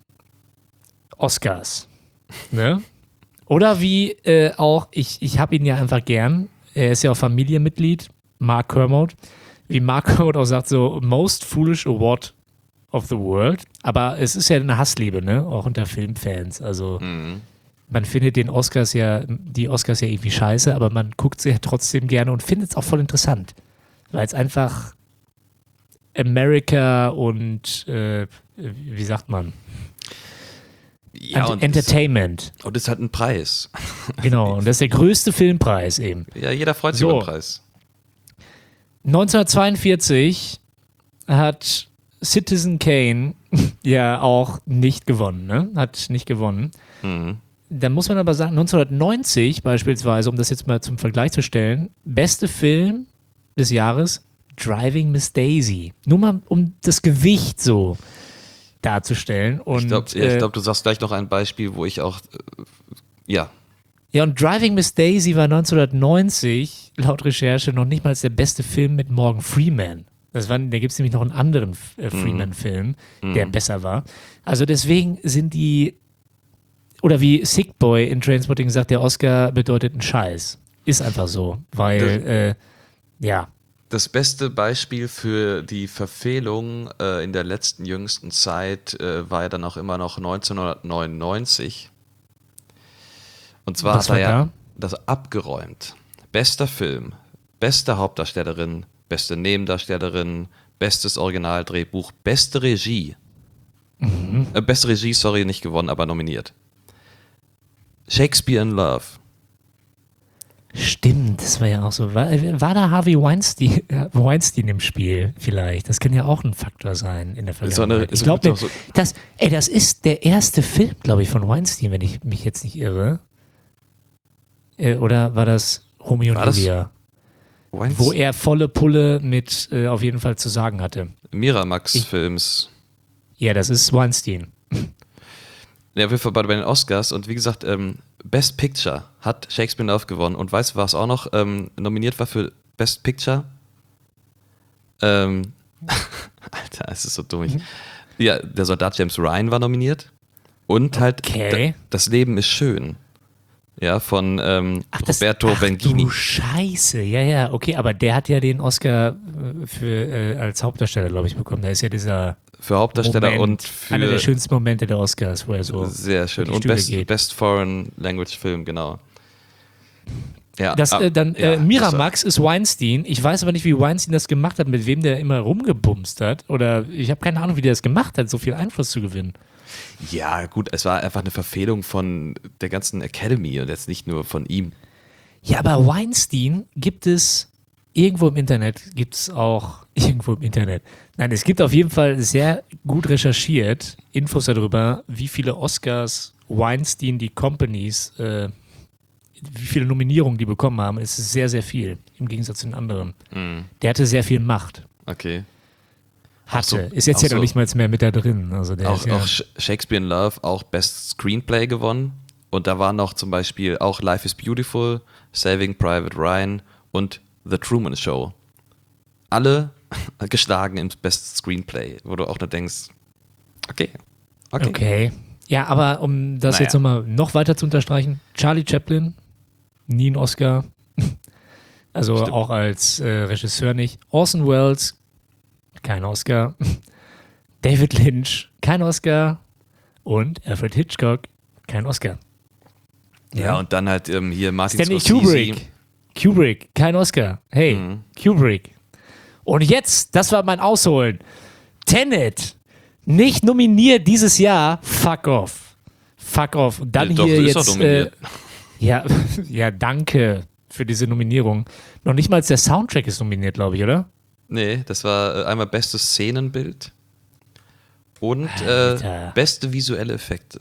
Oscars. Ne? Oder wie äh, auch, ich, ich habe ihn ja einfach gern, er ist ja auch Familienmitglied, Mark Kermode, wie Mark Kermode auch sagt, so Most Foolish Award of the World. Aber es ist ja eine Hassliebe, ne? Auch unter Filmfans. Also Mhm. man findet den Oscars ja, die Oscars ja irgendwie scheiße, aber man guckt sie ja trotzdem gerne und findet es auch voll interessant. Weil es einfach America und äh, wie sagt man? Ja, Ent- und Entertainment. Es, und es hat einen Preis. Genau, und das ist der größte Filmpreis eben. Ja, jeder freut sich So. über den Preis. neunzehnhundertzweiundvierzig hat Citizen Kane ja auch nicht gewonnen, ne? Hat nicht gewonnen. Mhm. Da muss man aber sagen, neunzehnhundertneunzig beispielsweise, um das jetzt mal zum Vergleich zu stellen, beste Film des Jahres, Driving Miss Daisy. Nur mal, um das Gewicht so darzustellen. Und, Ich glaube, äh, glaub, du sagst gleich noch ein Beispiel, wo ich auch. Äh, ja. ja, und Driving Miss Daisy war neunzehnhundertneunzig, laut Recherche, noch nicht mal der beste Film mit Morgan Freeman. Das war, da gibt es nämlich noch einen anderen äh, Freeman-Film, der Mhm. besser war. Also deswegen sind die, oder wie Sick Boy in Trainspotting sagt, der Oscar bedeutet ein Scheiß. Ist einfach so, weil, äh, ja, Das beste Beispiel für die Verfehlung äh, in der letzten jüngsten Zeit äh, war ja dann auch immer noch neunzehnhundertneunundneunzig. Und zwar Was hat er war ja da? das abgeräumt. Bester Film, beste Hauptdarstellerin, beste Nebendarstellerin, bestes Originaldrehbuch, beste Regie. Mhm. Äh, beste Regie, sorry, nicht gewonnen, aber nominiert. Shakespeare in Love. Stimmt, das war ja auch so. War, war da Harvey Weinstein, äh, Weinstein im Spiel vielleicht? Das kann ja auch ein Faktor sein in der Ist so eine- Vergangenheit. ist Ich glaube, so- das, ey, das ist der erste Film, glaube ich, von Weinstein, wenn ich mich jetzt nicht irre. Äh, oder war das Romeo War und das- Julia? Weinst- Wo er volle Pulle mit äh, auf jeden Fall zu sagen hatte. Miramax-Films. Ja, das ist Weinstein. Ja, auf jeden Fall bei den Oscars und wie gesagt, ähm, Best Picture hat Shakespeare in Love gewonnen und weißt du, was auch noch ähm, nominiert war für Best Picture? Ähm, Alter, es ist so dumm. Ja, der Soldat James Ryan war nominiert und halt Okay. D- Das Leben ist schön. Ja, von ähm, Ach, das, Roberto ach Benigni. du Scheiße, ja, ja, okay, aber der hat ja den Oscar äh, für, äh, als Hauptdarsteller, glaube ich, bekommen. Da ist ja dieser Für Hauptdarsteller Moment, und für einer der schönsten Momente der Oscars, wo er so sehr schön. die Und Stühle Best, geht. Best Foreign Language Film, genau. Ja, Das, ah, äh, dann ja, äh, Miramax ist Weinstein. Ich weiß aber nicht, wie Weinstein das gemacht hat, mit wem der immer rumgebumst hat. Oder ich habe keine Ahnung, wie der das gemacht hat, so viel Einfluss zu gewinnen. Ja, gut, es war einfach eine Verfehlung von der ganzen Academy und jetzt nicht nur von ihm. Ja, aber Weinstein gibt es irgendwo im Internet, gibt es auch irgendwo im Internet. Nein, es gibt auf jeden Fall sehr gut recherchiert Infos darüber, wie viele Oscars Weinstein, die Companies, äh, wie viele Nominierungen die bekommen haben. Es ist sehr, sehr viel im Gegensatz zu den anderen. Mhm. Der hatte sehr viel Macht. Okay. Hatte. so, ist jetzt auch ja so. noch nicht mal mehr mit da drin. Also der Auch, ist ja, auch Sh- Shakespeare in Love, auch Best Screenplay gewonnen. Und da war noch zum Beispiel auch Life is Beautiful, Saving Private Ryan und The Truman Show. Alle geschlagen im Best Screenplay, wo du auch nur denkst, okay, okay. okay. Ja, aber um das Naja. jetzt nochmal noch weiter zu unterstreichen, Charlie Chaplin, nie ein Oscar. Also Stimmt. auch als äh, Regisseur nicht. Orson Welles, kein Oscar. David Lynch, kein Oscar. Und Alfred Hitchcock, kein Oscar. Ja, und dann halt ähm, hier Martin Stanley Scorsese. Kubrick. Kubrick, kein Oscar. Hey, Mhm. Kubrick. Und jetzt, das war mein Ausholen. Tenet, nicht nominiert dieses Jahr. Fuck off. Fuck off. Und dann Ja, doch, hier ist jetzt. doch nominiert. Äh, ja, ja, danke für diese Nominierung. Noch nicht mal der Soundtrack ist nominiert, glaube ich, oder? Nee, das war äh, einmal bestes Szenenbild und äh, Alter. beste visuelle Effekte.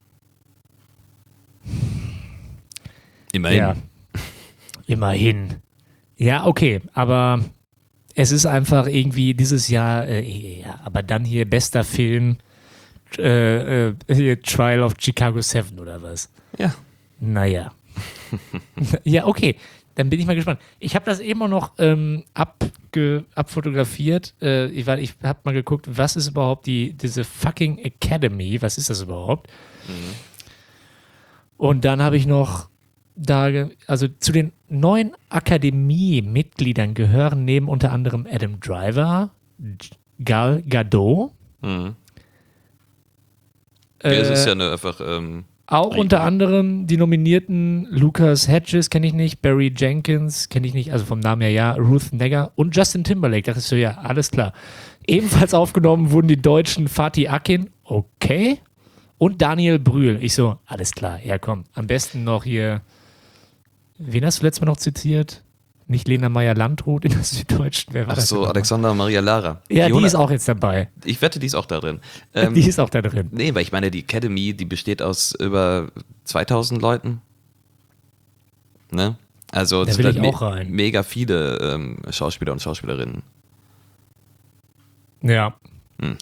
Immerhin. Ja. Immerhin. Ja, okay, aber es ist einfach irgendwie dieses Jahr, äh, ja, aber dann hier bester Film, äh, äh, hier Trial of Chicago sieben oder was? Ja. Naja. Ja, okay. Dann bin ich mal gespannt. Ich habe das eben auch noch ähm, abge, abfotografiert. Äh, ich war- ich habe mal geguckt, was ist überhaupt die, diese fucking Academy? Was ist das überhaupt? Und dann habe ich noch da, ge- also zu den neuen Akademie-Mitgliedern gehören neben unter anderem Adam Driver, Gal Gadot, Mhm. äh, es ist ja eine, einfach. Ähm, auch Riesen. unter anderem die Nominierten Lucas Hedges, kenne ich nicht, Barry Jenkins, kenne ich nicht, also vom Namen her ja, Ruth Negga und Justin Timberlake. Da ist so, ja, alles klar. Ebenfalls aufgenommen wurden die Deutschen Fatih Akin, okay, und Daniel Brühl. Ich so, alles klar, ja komm, am besten noch hier, wen hast du letztes Mal noch zitiert? Nicht Lena Meyer-Landrut in der Süddeutschen, wer war ach das so, denn nochmal? Alexander Maria Lara. Ja, die Fiona- ist auch jetzt dabei. Ich wette, die ist auch da drin. Ähm, Die ist auch da drin. nee, weil ich meine, die Academy, die besteht aus über zweitausend Leuten. Ne? Also, Da es will sind ich halt auch rein. mega viele ähm, Schauspieler und Schauspielerinnen. Ja. Hm.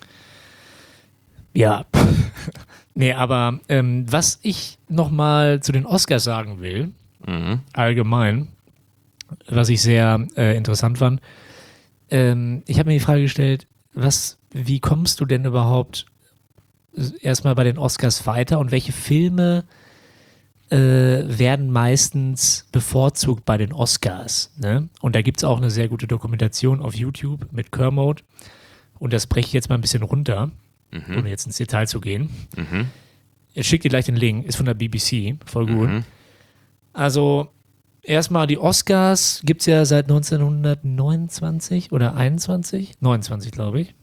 Ja. Nee, aber ähm, was ich nochmal zu den Oscars sagen will, Mhm. allgemein, was ich sehr äh, interessant fand, ähm, ich habe mir die Frage gestellt, was, wie kommst du denn überhaupt s- erstmal bei den Oscars weiter und welche Filme äh, werden meistens bevorzugt bei den Oscars? Ne? Und da gibt es auch eine sehr gute Dokumentation auf YouTube mit Kermode und das breche ich jetzt mal ein bisschen runter, Mhm. ohne jetzt ins Detail zu gehen. Mhm. Ich schicke dir gleich den Link, ist von der B B C, voll gut. Mhm. Also, erstmal die Oscars gibt es ja seit neunzehnhundertneunundzwanzig oder einundzwanzig? neunundzwanzig, glaube ich.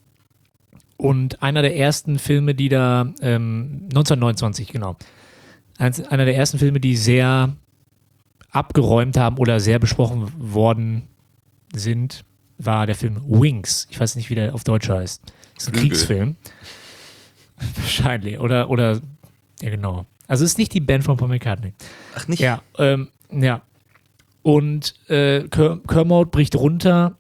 Und einer der ersten Filme, die da, ähm, neunzehnhundertneunundzwanzig, genau. Eins, einer der ersten Filme, die sehr abgeräumt haben oder sehr besprochen worden sind, war der Film Wings. Ich weiß nicht, wie der auf Deutsch heißt. Das ist ein Flügel. Kriegsfilm. Wahrscheinlich. Oder, oder, ja, genau. Also, es ist nicht die Band von Paul McCartney. Ach, nicht? Ja, ähm, ja. Und äh, Ker- Kermode bricht runter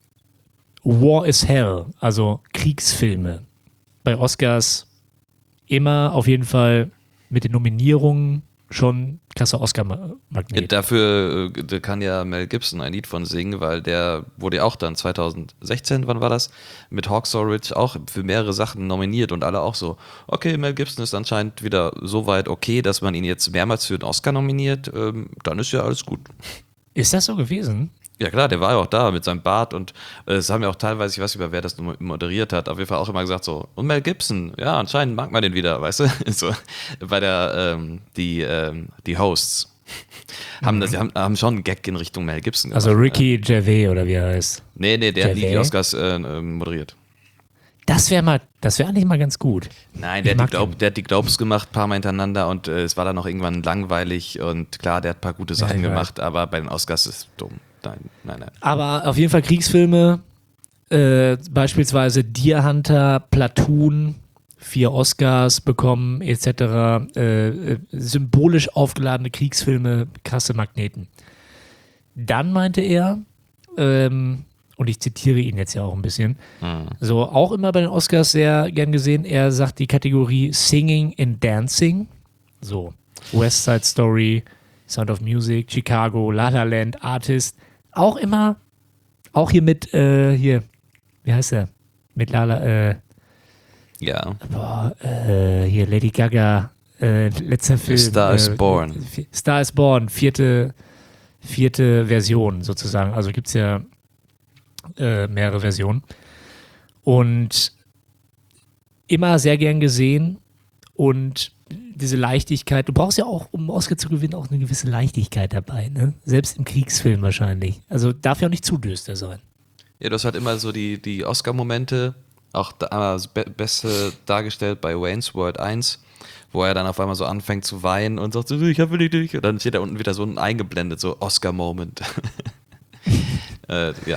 War is Hell, also Kriegsfilme. Bei Oscars immer auf jeden Fall mit den Nominierungen schon krasser Ja, Oscar-Magnet. dafür äh, da kann ja Mel Gibson ein Lied von singen, weil der wurde ja auch dann zweitausendsechzehn, wann war das, mit Hacksaw Ridge auch für mehrere Sachen nominiert und alle auch so, okay, Mel Gibson ist anscheinend wieder so weit okay, dass man ihn jetzt mehrmals für den Oscar nominiert, ähm, dann ist ja alles gut. Ist das so gewesen? Ja klar, der war ja auch da mit seinem Bart und äh, es haben ja auch teilweise, ich weiß nicht mehr, wer das mo- moderiert hat, auf jeden Fall auch immer gesagt so, und Mel Gibson, ja, anscheinend mag man den wieder, weißt du, so, bei der, ähm, die, ähm, die Hosts haben, das, haben, haben schon einen Gag in Richtung Mel Gibson gemacht. Also Ricky Gervais oder wie er heißt. Nee, nee, der hat nie die Gervais? Oscars äh, ähm, moderiert. Das wäre mal, das wäre eigentlich mal ganz gut. Nein, Ich der hat, mag die Glaub, den. der hat die Globes gemacht, paar Mal hintereinander und äh, es war dann auch irgendwann langweilig und klar, der hat ein paar gute Sachen ich weiß. gemacht, aber bei den Oscars ist es dumm. Nein, nein, nein. Aber auf jeden Fall Kriegsfilme, äh, beispielsweise Deer Hunter, Platoon, vier Oscars bekommen, et cetera. Äh, äh, symbolisch aufgeladene Kriegsfilme, krasse Magneten. Dann meinte er, ähm, und ich zitiere ihn jetzt ja auch ein bisschen, Hm. so auch immer bei den Oscars sehr gern gesehen, er sagt die Kategorie Singing and Dancing, so West Side Story, Sound of Music, Chicago, La La Land, Artist, auch immer, auch hier mit, äh, hier, wie heißt er? Mit La La, äh, Ja. boah, äh, hier Lady Gaga, äh, letzter Film. Star äh, is Born. Star is Born, vierte, vierte Version sozusagen. Also gibt es ja äh, mehrere Versionen. Und immer sehr gern gesehen und diese Leichtigkeit. Du brauchst ja auch, um einen Oscar zu gewinnen, auch eine gewisse Leichtigkeit dabei, ne? Selbst im Kriegsfilm wahrscheinlich. Also darf ja auch nicht zu düster sein. Ja, du hast halt immer so die, die Oscar-Momente, auch da, das Be- Beste dargestellt bei Wayne's World eins, wo er dann auf einmal so anfängt zu weinen und sagt so, ich hab will dich. Und dann steht da unten wieder so ein eingeblendet, so Oscar-Moment. äh, ja.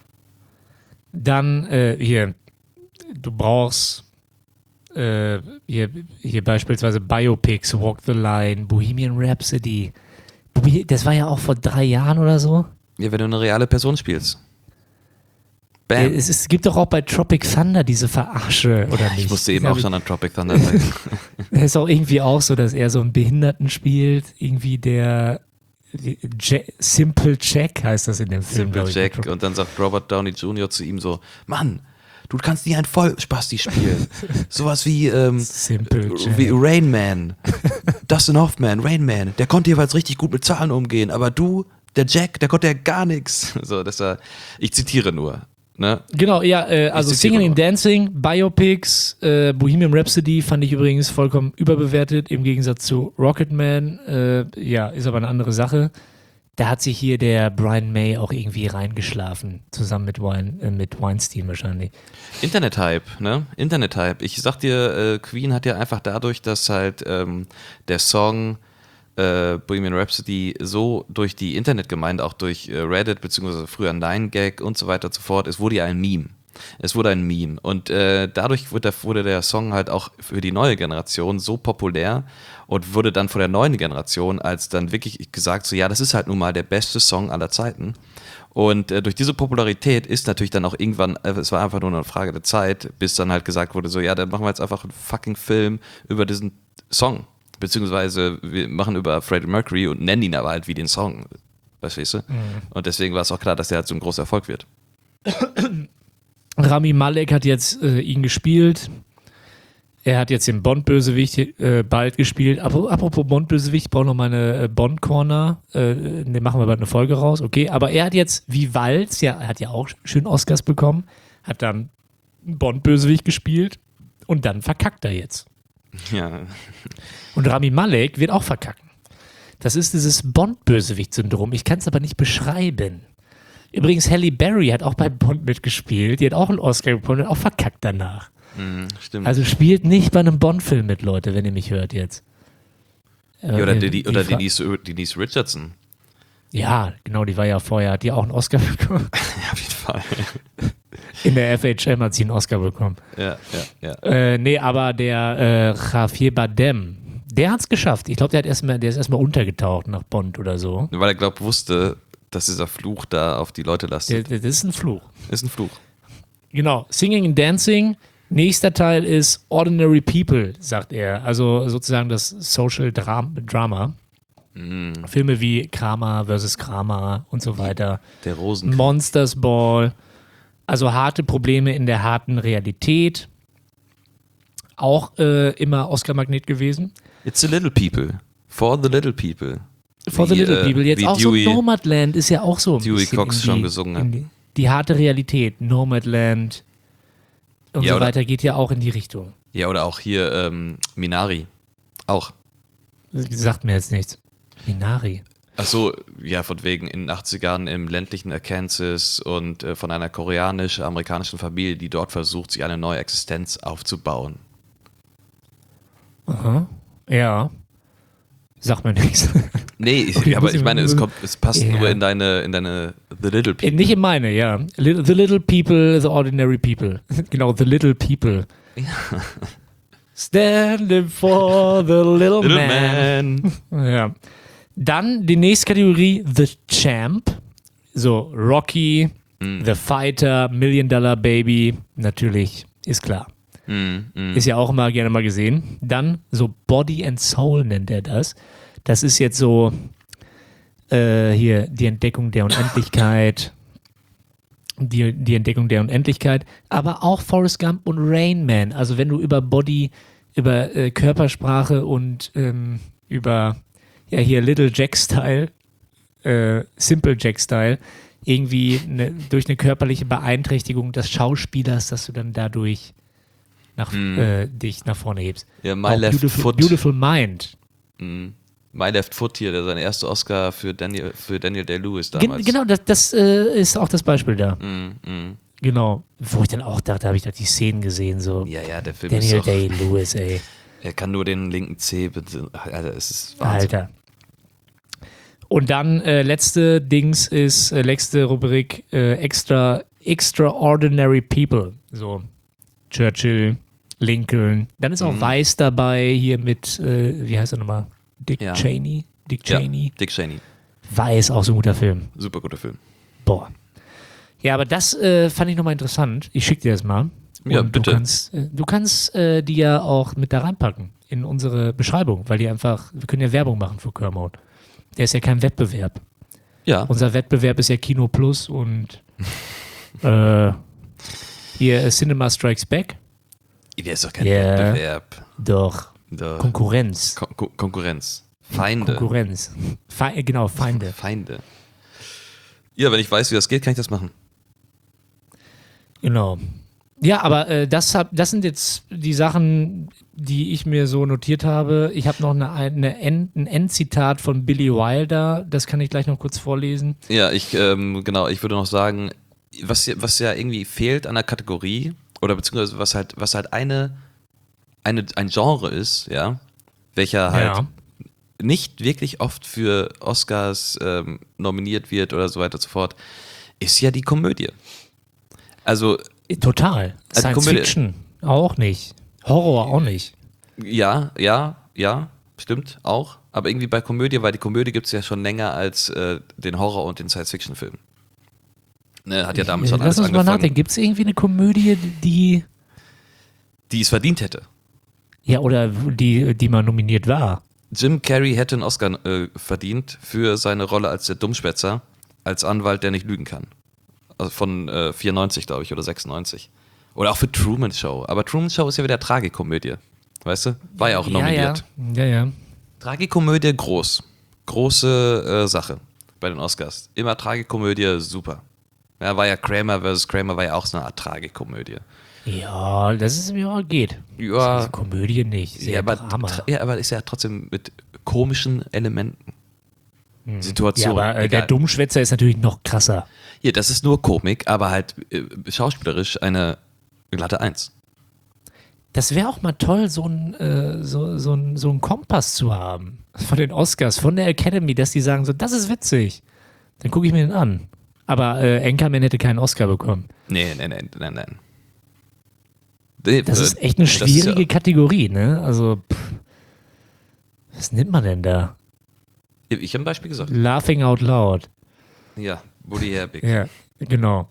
Dann äh, hier, du brauchst äh, hier, hier beispielsweise Biopics, Walk the Line, Bohemian Rhapsody. Das war ja auch vor drei Jahren oder so. Ja, wenn du eine reale Person spielst. Bam. Es, es gibt doch auch bei Tropic Thunder diese Verarsche, oder nicht? Ich musste eben Das auch hab schon an Tropic Thunder denken. Es ist auch irgendwie auch so, dass er so einen Behinderten spielt, irgendwie der Jack, Simple Jack heißt das in dem Film. Simple Jack. Und dann sagt Robert Downey Junior zu ihm so, Mann, du kannst nie ein Vollspasti spielen. Sowas wie, ähm, Simple Jack. wie Rain Man. Dustin Hoffman, Rain Man, der konnte jeweils richtig gut mit Zahlen umgehen, aber du, der Jack, der konnte ja gar nichts. So, das war, ich zitiere nur. Ne? Genau, ja, äh, also Singing and Dancing, Biopics, äh, Bohemian Rhapsody fand ich übrigens vollkommen überbewertet, im Gegensatz zu Rocketman. Äh, ja, ist aber eine andere Sache. Da hat sich hier der Brian May auch irgendwie reingeschlafen, zusammen mit, Wein, äh, mit Weinstein wahrscheinlich. Internet-Hype, ne? Internet-Hype. Ich sag dir, äh, Queen hat ja einfach dadurch, dass halt ähm, der Song äh, Bohemian Rhapsody so durch die Internetgemeinde, auch durch äh, Reddit, beziehungsweise früher nine gag und so weiter und so fort, es wurde ja ein Meme. Es wurde ein Meme. Und äh, dadurch wurde der, wurde der Song halt auch für die neue Generation so populär und wurde dann von der neuen Generation als dann wirklich gesagt, so ja, das ist halt nun mal der beste Song aller Zeiten. Und äh, durch diese Popularität ist natürlich dann auch irgendwann, äh, es war einfach nur eine Frage der Zeit, bis dann halt gesagt wurde, so ja, dann machen wir jetzt einfach einen fucking Film über diesen Song. Beziehungsweise wir machen über Freddie Mercury und nennen ihn aber halt wie den Song. Verstehst du? Mhm. Und deswegen war es auch klar, dass der halt so ein großer Erfolg wird. Rami Malek hat jetzt äh, ihn gespielt. Er hat jetzt den Bond-Bösewicht äh, bald gespielt. Apropos Bond-Bösewicht, ich brauche noch mal eine äh, Bond-Corner. Äh, ne, machen wir bald eine Folge raus. Okay, aber er hat jetzt, wie Walz, ja, er hat ja auch schön Oscars bekommen, hat dann Bond-Bösewicht gespielt und dann verkackt er jetzt. Ja. Und Rami Malek wird auch verkacken. Das ist dieses Bond-Bösewicht-Syndrom. Ich kann es aber nicht beschreiben. Übrigens, Halle Berry hat auch bei Bond mitgespielt. Die hat auch einen Oscar bekommen und auch verkackt danach. Mm, stimmt. Also spielt nicht bei einem Bond-Film mit, Leute, wenn ihr mich hört jetzt. Ja, oder äh, die, die, oder die Denise, Denise Richardson. Ja, genau, die war ja vorher, hat die auch einen Oscar bekommen. Ja, auf jeden Fall. In der F H M hat sie einen Oscar bekommen. Ja, ja, ja. Äh, nee, aber der äh, Javier Bardem, der hat's geschafft. Ich glaube, der hat erstmal, der ist erstmal untergetaucht nach Bond oder so. Weil er, glaube wusste, dass dieser Fluch da auf die Leute lastet. Der, der, das ist ein Fluch. Ist ein Fluch. Genau. Singing and Dancing. Nächster Teil ist Ordinary People, sagt er. Also sozusagen das Social Dra- Drama. Mm. Filme wie Kramer versus Kramer und so weiter. Der Rosen. Monsters Ball. Also harte Probleme in der harten Realität. Auch äh, immer Oscar-Magnet gewesen. It's the little people. For the little people. For wie, the little äh, people. Jetzt auch Dewey, so Nomadland ist ja auch so ein Dewey bisschen Cox in die, schon gesungen hat. die, die harte Realität. Nomadland und ja, so oder, weiter geht ja auch in die Richtung. Ja, oder auch hier ähm, Minari. Auch. Das sagt mir jetzt nichts. Minari. Ach so, ja, von wegen in den achtzigern im ländlichen Arkansas und äh, von einer koreanisch-amerikanischen Familie, die dort versucht, sich eine neue Existenz aufzubauen. Aha. Ja. Sag mir nichts. Nee, ich, Okay, aber muss ich ich- meine, es, kommt, es passt Ja. nur in deine, in deine The Little People. Nicht in meine, ja. Li- The little people, the ordinary people. Genau, the little people. Standing for the little, Little man. Man. Ja. Dann die nächste Kategorie, The Champ. So, Rocky, The Fighter, Million Dollar Baby. Natürlich, ist klar. Mm, mm. Ist ja auch immer gerne mal gesehen. Dann so Body and Soul nennt er das. Das ist jetzt so äh, hier die Entdeckung der Unendlichkeit. Die, die Entdeckung der Unendlichkeit. Aber auch Forrest Gump und Rain Man. Also wenn du über Body, über äh, Körpersprache und ähm, über ja hier Little Jack Style, äh, Simple Jack Style, irgendwie ne, durch eine körperliche Beeinträchtigung des Schauspielers, dass du dann dadurch nach, Mhm. äh, dich nach vorne hebst. Ja, My Auch Left Beautiful, Foot. Beautiful Mind. Mhm. My Left Foot hier, der sein erster Oscar für Daniel, für Daniel Day-Lewis Gen damals. genau, das, das äh, ist auch das Beispiel da. Mhm, mhm. Genau. Wo ich dann auch dachte, habe ich da die Szenen gesehen, so Ja, ja, der Film Daniel ist auch, Day-Lewis, ey. er kann nur den linken Zeh, bitte. Alter, es ist Wahnsinn. Alter. Und dann äh, letzte Dings ist, äh, letzte Rubrik, äh, extra, Extraordinary People. So, Churchill, Lincoln. Dann ist auch Mhm. Weiss dabei, hier mit, äh, wie heißt er nochmal? Dick Ja. Cheney? Dick Ja, Cheney? Dick Cheney. Weiss, auch so ein guter Film. Super guter Film. Boah. Ja, aber das äh, fand ich nochmal interessant. Ich schicke dir das mal. Ja, Und bitte. Du kannst, äh, du kannst äh, die ja auch mit da reinpacken in unsere Beschreibung, weil die einfach, wir können ja Werbung machen für Kermode. Der ist ja kein Wettbewerb. Ja, Unser Wettbewerb ist ja Kino Plus und äh, hier äh, Cinema Strikes Back. der ist doch kein Ja. Wettbewerb. Doch, Der Konkurrenz. Kon Kon Konkurrenz. Feinde. Konkurrenz. Fe genau, Feinde. Feinde. Ja, wenn ich weiß, wie das geht, kann ich das machen. Genau. Ja, aber äh, das, hab, das sind jetzt die Sachen, die ich mir so notiert habe. Ich habe noch eine, eine End, ein Endzitat von Billy Wilder. Das kann ich gleich noch kurz vorlesen. Ja, ich, ähm, genau, ich würde noch sagen, was, was ja irgendwie fehlt an der Kategorie, oder beziehungsweise was halt, was halt eine, eine, ein Genre ist, ja, welcher halt Ja. nicht wirklich oft für Oscars ähm, nominiert wird oder so weiter und so fort, ist ja die Komödie. Also, Total. Also Science Komödie- Fiction auch nicht. Horror auch nicht. ja, ja, ja, stimmt, auch. Aber irgendwie bei Komödie, weil die Komödie gibt es ja schon länger als äh, den Horror- und den Science-Fiction-Film. Ne, hat ja damals schon Lass alles uns mal angefangen, nachdenken. Gibt es irgendwie eine Komödie, die, die es verdient hätte. ja, oder die, die mal nominiert war? Jim Carrey hätte einen Oscar äh, verdient für seine Rolle als der Dummschwätzer, als Anwalt, der nicht lügen kann. Also von äh, vierundneunzig, glaube ich, oder sechsundneunzig. Oder auch für Truman Show. Aber Truman Show ist ja wieder Tragikomödie. Weißt du? War ja auch nominiert. Ja, ja. ja. Tragikomödie groß. Große äh, Sache bei den Oscars. Immer Tragikomödie, super. Ja, war ja Kramer versus Kramer, war ja auch so eine Art Tragikomödie. Ja, das ist mir auch geht. Ja, Das ist Komödie nicht. Sehr ja, aber, Drama. tra- ja, aber ist ja trotzdem mit komischen Elementen. Ja, Situation. aber äh, der Egal. Dummschwätzer ist natürlich noch krasser. Ja, das ist nur Komik, aber halt äh, schauspielerisch eine glatte Eins. Das wäre auch mal toll, so ein, äh, so, so, ein, so ein Kompass zu haben von den Oscars, von der Academy, dass die sagen so, das ist witzig. Dann gucke ich mir den an. Aber äh, Anchorman hätte keinen Oscar bekommen. Nee, nee, nee, nein, nein. Nee, Das äh, ist echt eine das ist ja- schwierige Kategorie, ne? Also, pff, was nimmt man denn da? Ich habe ein Beispiel gesagt. Laughing out loud. Ja, Woody Herbig. Ja, genau.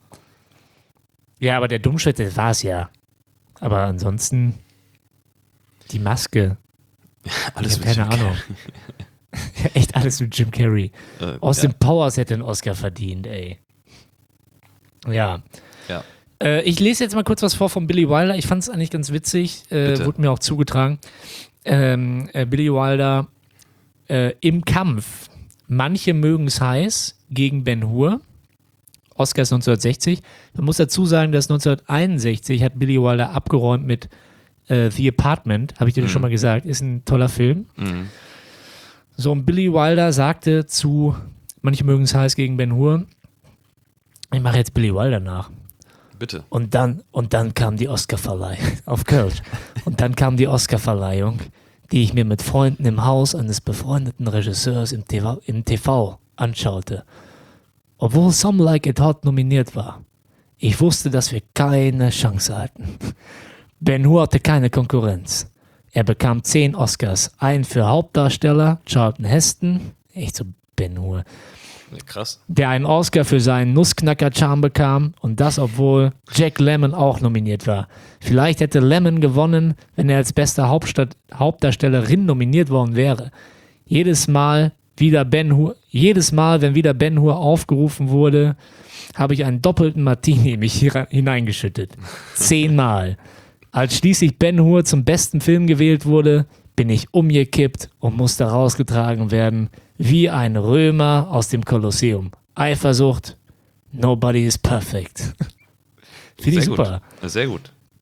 Ja, aber der Dummschwätzer war es ja. Aber ansonsten die Maske. Alles Ich hab keine mit Jim Ahnung. Ja, echt alles mit Jim Carrey. Carrey. Äh, Austin ja, Powers hätte einen Oscar verdient, ey. Ja. ja. Äh, ich lese jetzt mal kurz was vor von Billy Wilder. Ich fand es eigentlich ganz witzig. Äh, Bitte. wurde mir auch zugetragen. Ähm, äh, Billy Wilder äh, im Kampf. Manche mögen es heiß gegen Ben Hur. Oscars neunzehnhundertsechzig. Man muss dazu sagen, dass neunzehnhunderteinundsechzig hat Billy Wilder abgeräumt mit äh, The Apartment. Habe ich dir das Mhm. schon mal gesagt. Ist ein toller Film. Mhm. So, und Billy Wilder sagte zu Manche mögen es heiß gegen Ben Hur. Ich mache jetzt Billy Wilder nach. Bitte. Und dann, und dann kam die Oscarverleihung auf Kölsch. Und dann kam die Oscarverleihung, die ich mir mit Freunden im Haus eines befreundeten Regisseurs im T V, im T V anschaute. Obwohl Some Like It Hot nominiert war. Ich wusste, dass wir keine Chance hatten. Ben Hur hatte keine Konkurrenz. Er bekam zehn Oscars. Einen für Hauptdarsteller, Charlton Heston. Echt so Ben Hur. Krass. Der einen Oscar für seinen Nussknacker-Charme bekam und das, obwohl Jack Lemmon auch nominiert war. Vielleicht hätte Lemmon gewonnen, wenn er als beste Hauptstadt Hauptdarstellerin nominiert worden wäre. Jedes Mal, wieder Ben Hur, jedes Mal, wenn wieder Ben Hur aufgerufen wurde, habe ich einen doppelten Martini in mich hier hineingeschüttet. Zehnmal. Als schließlich Ben Hur zum besten Film gewählt wurde, bin ich umgekippt und musste rausgetragen werden, wie ein Römer aus dem Kolosseum. Eifersucht, nobody is perfect. Finde ich Sehr super. Gut. Sehr gut.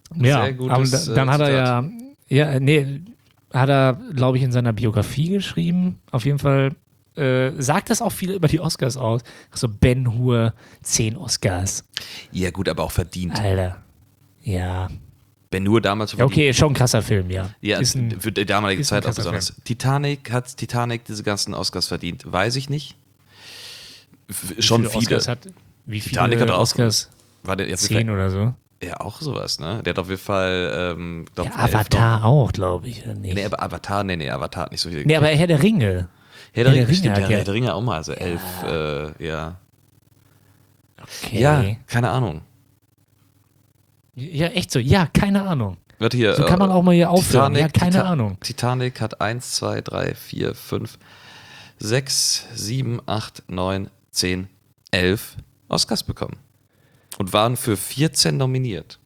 Ja, Sehr gutes, aber da, dann äh, hat er Zitat. ja, ja, nee, hat er, glaube ich, in seiner Biografie geschrieben. Auf jeden Fall äh, sagt das auch viel über die Oscars aus. So Ben Hur, zehn Oscars. Ja, gut, aber auch verdient. Alter. Ja. Ben Hur damals schon Ja, okay, ist schon ein krasser Film, ja. Ja, ist ein, für die damalige ist ein Zeit auch krasser besonders. Titanic, hat Titanic diese ganzen Oscars verdient? Weiß ich nicht. F- wie Schon viele viele. Oscars hat, wie viele Titanic hat auch- Oscars? War der, ja, Zehn oder so. ja, auch sowas, ne? Der hat auf jeden Fall, ähm, glaub, Ja, elf Avatar auch, glaube ich. Oder nicht? noch. Nee, aber Avatar, nee, nee, Avatar hat nicht so viel. Nee, aber Herr der Ringe. Herr der Herr Ringe, der stimmt, Ringe der, hat ja- Herr der Ringe auch mal, also elf, äh, ja. Okay. Ja, keine Ahnung. Ja, echt so. Ja, keine Ahnung. Warte hier. So kann man auch mal hier aufhören. Titanic, Ja, keine Tita- Ahnung. Titanic hat eins, zwei, drei, vier, fünf, sechs, sieben, acht, neun, zehn, elf Oscars bekommen. Und waren für vierzehn nominiert.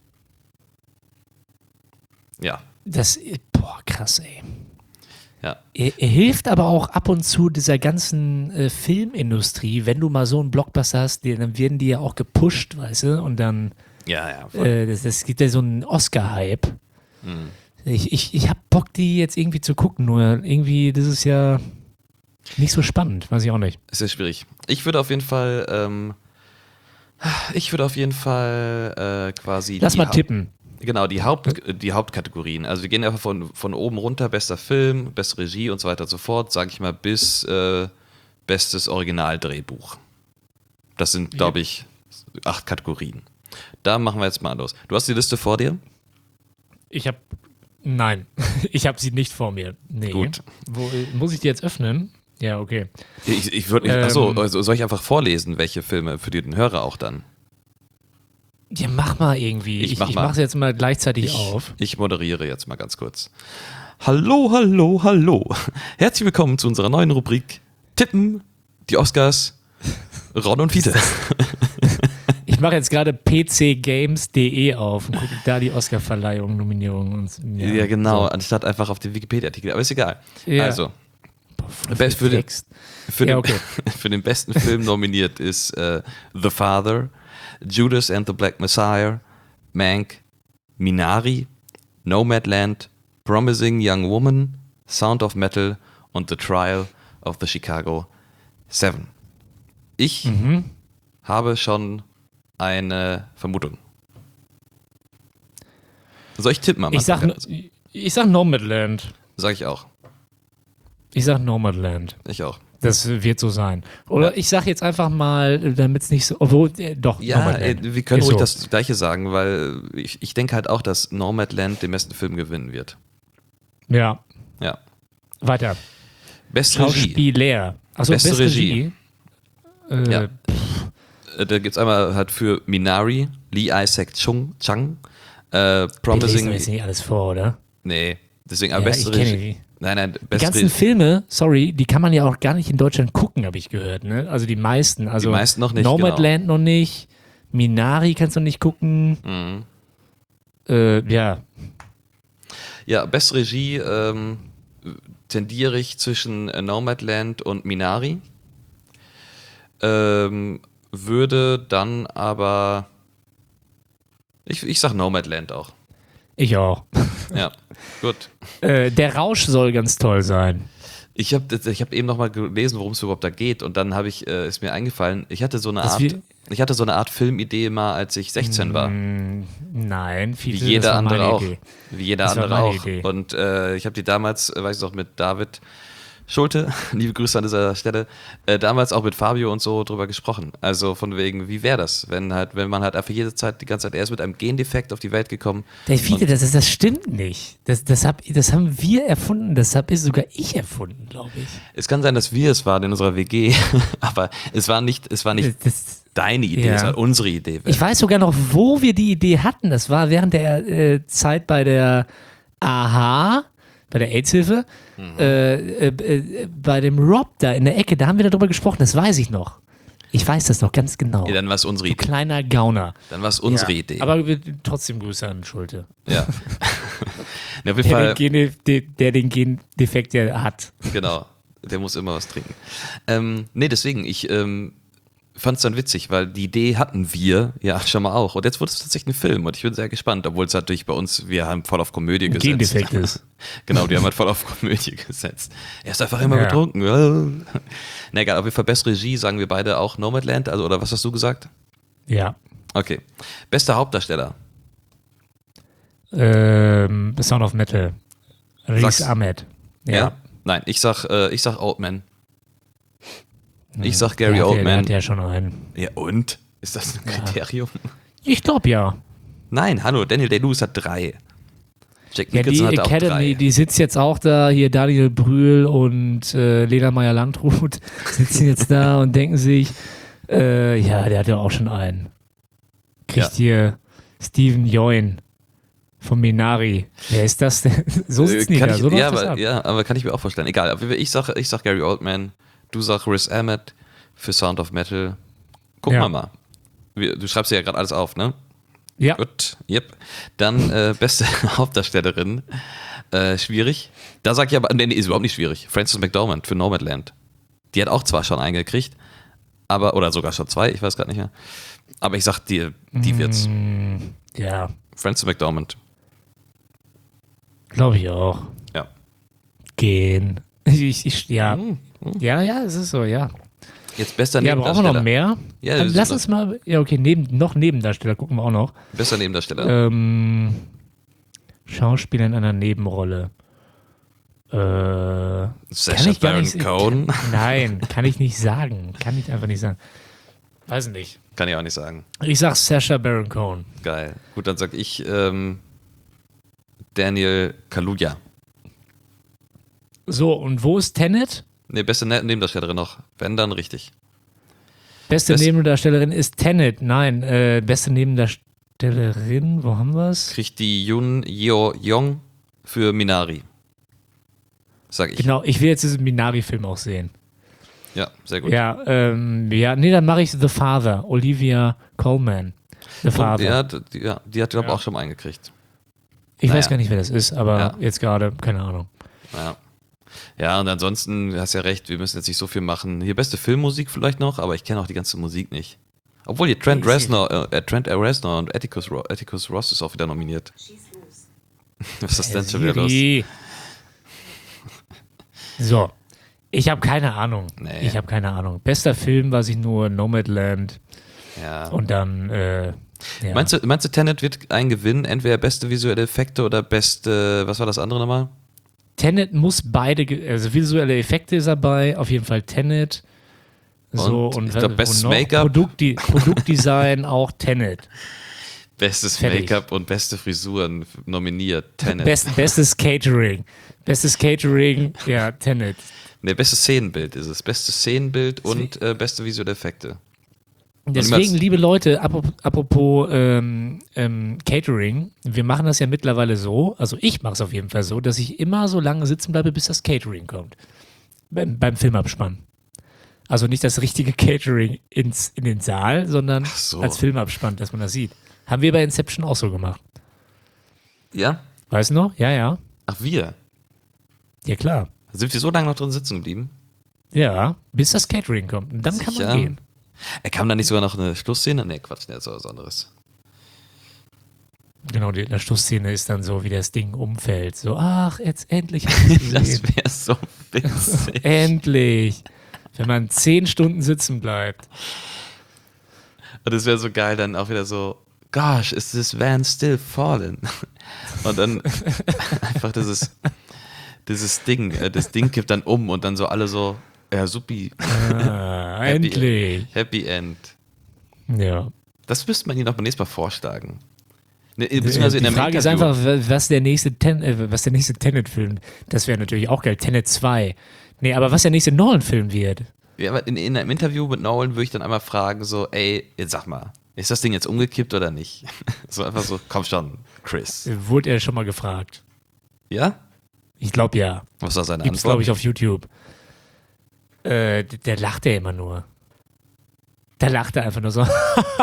Ja, Das, boah, krass, ey. ja. Er, er hilft aber auch ab und zu dieser ganzen äh, Filmindustrie, wenn du mal so einen Blockbuster hast, die, dann werden die ja auch gepusht, weißt du, und dann Ja, ja. Voll. äh, das, das gibt ja so einen Oscar-Hype. Mhm. Ich, ich, ich hab Bock, die jetzt irgendwie zu gucken, nur irgendwie, das ist ja nicht so spannend, weiß ich auch nicht. Ist ja schwierig. Ich würde auf jeden Fall, ähm, ich würde auf jeden Fall äh, quasi. Lass die mal Haupt- tippen. Genau, die, Haupt, die Hauptkategorien. Also wir gehen einfach von, von oben runter, bester Film, beste Regie und so weiter und so fort, sage ich mal, bis äh, bestes Originaldrehbuch. Das sind, glaube ich, acht Kategorien. Da machen wir jetzt mal los. Du hast die Liste vor dir? Ich hab, nein, ich habe sie nicht vor mir. Nee. Gut. Wo, muss ich die jetzt öffnen? Ja, okay. Ich, ich würde, Ähm. achso, also soll ich einfach vorlesen, welche Filme für den Hörer auch dann? Ja, mach mal irgendwie. Ich Ich, mach ich, mal. mach's jetzt mal gleichzeitig Ich, auf. ich moderiere jetzt mal ganz kurz. Hallo, hallo, hallo. Herzlich willkommen zu unserer neuen Rubrik Tippen, die Oscars, Ron und Fiete. Ich mache jetzt gerade p c games punkt d e auf und gucke da die Oscar-Verleihung, Nominierung und ja, Ja, genau, So. anstatt einfach auf den Wikipedia-Artikel. Aber ist egal. Ja. Also, Boah, voll Best viel für den- Text. für, Ja, den, okay. für den besten Film nominiert ist äh, The Father, Judas and the Black Messiah, Mank, Minari, Nomadland, Promising Young Woman, Sound of Metal und The Trial of the Chicago Seven. Ich Mhm. habe schon eine Vermutung. Soll ich tippen am Ich sag, Anfang? ich sag Nomadland. Sag ich auch. Ich sag Nomadland. Ich auch. Das wird so sein. Oder Ja. ich sag jetzt einfach mal, damit es nicht so. Obwohl, äh, doch, Ja, Nomadland. äh, wir können Ist ruhig so. das Gleiche sagen, weil ich, ich denke halt auch, dass Nomadland den besten Film gewinnen wird. Ja, Ja. weiter. Beste Regie. Schauspieler. Achso, Beste beste Regie. Regie. Äh, Ja. Äh, Da gibt es einmal halt für Minari, Lee Isaac Chung, Chang, äh, Wir lesen Promising. doch jetzt nicht alles vor, oder? Nee, deswegen aber Ja, beste ich kenne Regie. die. Nein, nein, Die beste ganzen Regie. Filme, sorry, die kann man ja auch gar nicht in Deutschland gucken, habe ich gehört. Ne? Also die meisten. Also Die meisten noch nicht, Nomadland noch nicht. Minari kannst du nicht gucken. Mhm. Äh, ja, Ja, beste Regie ähm, tendiere ich zwischen äh, Nomadland und Minari. Ähm, würde dann aber. Ich, ich sag Nomadland auch. ich auch. Ja, gut. Äh, der Rausch soll ganz toll sein. Ich habe ich hab eben nochmal gelesen, worum es überhaupt da geht, und dann habe ich, äh, ist mir eingefallen, ich hatte so eine Das Art, wir- ich hatte so eine Art Filmidee mal, als ich sechzehn war. Mm, nein, Wie viele, das jeder war andere meine auch. Idee. Wie jeder Das war andere meine auch. Idee. Und äh, ich habe die damals, äh, weiß ich noch, mit David Schulte, liebe Grüße an dieser Stelle, äh, damals auch mit Fabio und so drüber gesprochen. Also von wegen, wie wäre das, wenn halt, wenn man halt einfach jede Zeit, die ganze Zeit, er ist mit einem Gendefekt auf die Welt gekommen. Der Fiete, das, ist, das stimmt nicht. Das, das, hab, das haben wir erfunden. Das habe sogar ich erfunden, glaube ich. Es kann sein, dass wir es waren in unserer W G, aber es war nicht, es war nicht Das, deine Idee, ja. es war unsere Idee. ich weiß sogar noch, wo wir die Idee hatten. Das war während der äh, Zeit bei der A H, bei der AIDS-Hilfe, Mhm. äh, äh, äh, bei dem Rob da in der Ecke. Da haben wir darüber gesprochen. Das weiß ich noch. Ich weiß das noch ganz genau. Ja, dann war es unsere du Idee. kleiner Gauner. Dann war es unsere Ja. Idee. Aber wir- trotzdem Grüße an Schulte. ja. Ja, auf jeden Der Fall, den, Gen, der den Gendefekt ja hat. genau. Der muss immer was trinken. Ähm, nee, deswegen, ich ähm, fand es dann witzig, weil die Idee hatten wir ja schon mal auch. Und jetzt wurde es tatsächlich ein Film und ich bin sehr gespannt, obwohl es natürlich bei uns, wir haben voll auf Komödie gesetzt. Gendefekt ist. Genau, die haben halt voll auf Komödie gesetzt. Er ist einfach immer Ja. betrunken. Na egal, auf jeden Fall beste Regie sagen wir beide auch Nomadland, also oder was hast du gesagt? Ja. Okay. Bester Hauptdarsteller. Ähm, Sound of Metal. Riz Sag's. Ahmed. Ja? Ja. Nein, ich sag, äh, ich sag Oldman. Ich sag Gary der hat ja, der Oldman. hat ja schon einen. Ja, und? Ist das ein Kriterium? Ich glaube ja. Nein, hallo, Daniel Day-Lewis hat drei. Jack Ja, die Nicholson hat auch Academy, drei. die sitzt jetzt auch da, hier Daniel Brühl und äh, Lena Meyer-Landrut sitzen jetzt da und denken sich, äh, ja, der hat ja auch schon einen. Kriegt Ja. hier Steven Yeun von Minari. Wer ist das denn? So sitzen die kann da, ich, so läuft ja, das aber, ab. ja, aber kann ich mir auch vorstellen. Egal, aber ich sag, ich sag Gary Oldman, du sagst Riz Ahmed für Sound of Metal. Gucken Ja. wir mal. Wir, du schreibst ja gerade alles auf, ne? Ja, Gut, yep. Dann äh, beste Hauptdarstellerin. Äh, schwierig. Da sag ich aber, nee, nee, ist überhaupt nicht schwierig. Frances McDormand für Nomadland. Die hat auch zwar schon eingekriegt, aber, oder sogar schon zwei, ich weiß gerade nicht mehr. Aber ich sag dir, die wird's. Mm, ja, Frances McDormand. glaube ich auch. Ja. Gehen. Ich, ich, ja. Hm, ja, ja, es ist so, ja. Jetzt bester Ja, brauchen wir Nebendarsteller. noch mehr? Ja, Dann das lass ist uns mal, ja, okay, neben, noch Nebendarsteller gucken wir auch noch. Bester Nebendarsteller. Ähm, Schauspieler in einer Nebenrolle. Äh, kann Sacha ich gar Baron nicht, Cohen. Kann, nein, kann ich nicht sagen. Kann ich einfach nicht sagen. Weiß nicht. Kann ich auch nicht sagen. Ich sag Sacha Baron Cohen. Geil. Gut, dann sag ich ähm, Daniel Kaluuya. So, und wo ist Tenet? Ne, beste Ne- Nebendarstellerin noch. Wenn, dann richtig. Beste Best- Nebendarstellerin ist Tenet. Nein, äh, beste Nebendarstellerin, wo haben wir es? Kriegt die Yoon Yeo Young für Minari. Sag ich. Genau, ich will jetzt diesen Minari-Film auch sehen. Ja, sehr gut. Ja, ähm, ja, nee, dann mache ich The Father, Olivia Colman. The Und, Father. ja, d- die, ja, die hat, glaube ich, Ja. auch schon mal eingekriegt. ich naja. weiß gar nicht, wer das ist, aber Ja. jetzt gerade, keine Ahnung. Ja. Ja, und ansonsten, du hast ja recht, wir müssen jetzt nicht so viel machen. Hier beste Filmmusik vielleicht noch, aber ich kenne auch die ganze Musik nicht. Obwohl hier Trent Nee, ist Reznor, äh, Trent Reznor und Atticus, Ro- Atticus Ross ist auch wieder nominiert. Was ist das denn schon wieder los? Siri. So, ich habe keine Ahnung. Nee. Ich habe keine Ahnung. Bester Film weiß ich nur Nomadland Ja. und dann, äh, ja. Meinst du, meinst du, Tenet wird einen gewinnen? Entweder beste visuelle Effekte oder beste, was war das andere nochmal? Tenet muss beide, ge- also visuelle Effekte ist dabei, auf jeden Fall Tenet. So, Und und, ich glaub, wo bestes noch? Make-up. Produktde Produktdesign auch Tenet. Bestes Fertig. Make-up und beste Frisuren nominiert. Tenet. Best, bestes Catering. Bestes Catering, ja, Tenet. Ne, bestes Szenenbild ist es. Bestes Szenenbild und äh, beste visuelle Effekte. Deswegen, liebe Leute, apropos, apropos ähm, ähm, Catering, wir machen das ja mittlerweile so, also ich mache es auf jeden Fall so, dass ich immer so lange sitzen bleibe, bis das Catering kommt. Beim, beim Filmabspann. Also nicht das richtige Catering ins, in den Saal, sondern Ach so. als Filmabspann, dass man das sieht. Haben wir bei Inception auch so gemacht. Ja? Weißt du noch? Ja, ja. Ach, wir? Ja, klar. Sind wir so lange noch drin sitzen geblieben? Ja, bis das Catering kommt. Und dann kann Sicher? man gehen. Er kam da nicht sogar noch eine Schlussszene? Ne, Quatsch, ne, das ist was anderes. Genau, die in der Schlussszene ist dann so, wie das Ding umfällt. So, ach, jetzt endlich hab ich's Das gesehen. wäre so witzig. Endlich. Wenn man zehn Stunden sitzen bleibt. Und es wäre so geil, dann auch wieder so, gosh, is this van still falling? Und dann einfach dieses, dieses Ding, äh, das Ding kippt dann um und dann so alle so, ja, supi, Ah, Happy endlich. Happy End. Ja. Das müsste man ihnen auch beim nächsten Mal vorschlagen. Ne, Die, beziehungsweise in die einem Frage ist Interview. einfach, was der nächste, Ten, äh, was der nächste Tenet-Film, das wäre natürlich auch geil, Tenet zwei. Nee, aber was der nächste Nolan-Film wird. Ja, aber in, in einem Interview mit Nolan würde ich dann einmal fragen, so, ey, jetzt sag mal, ist das Ding jetzt umgekippt oder nicht? So einfach so, komm schon, Chris. Wurde er schon mal gefragt. Ja? Ich glaube ja. Was war seine Gibt's, Antwort? glaube ich, auf YouTube. Äh, d- der lacht ja immer nur. Der lacht er einfach nur so.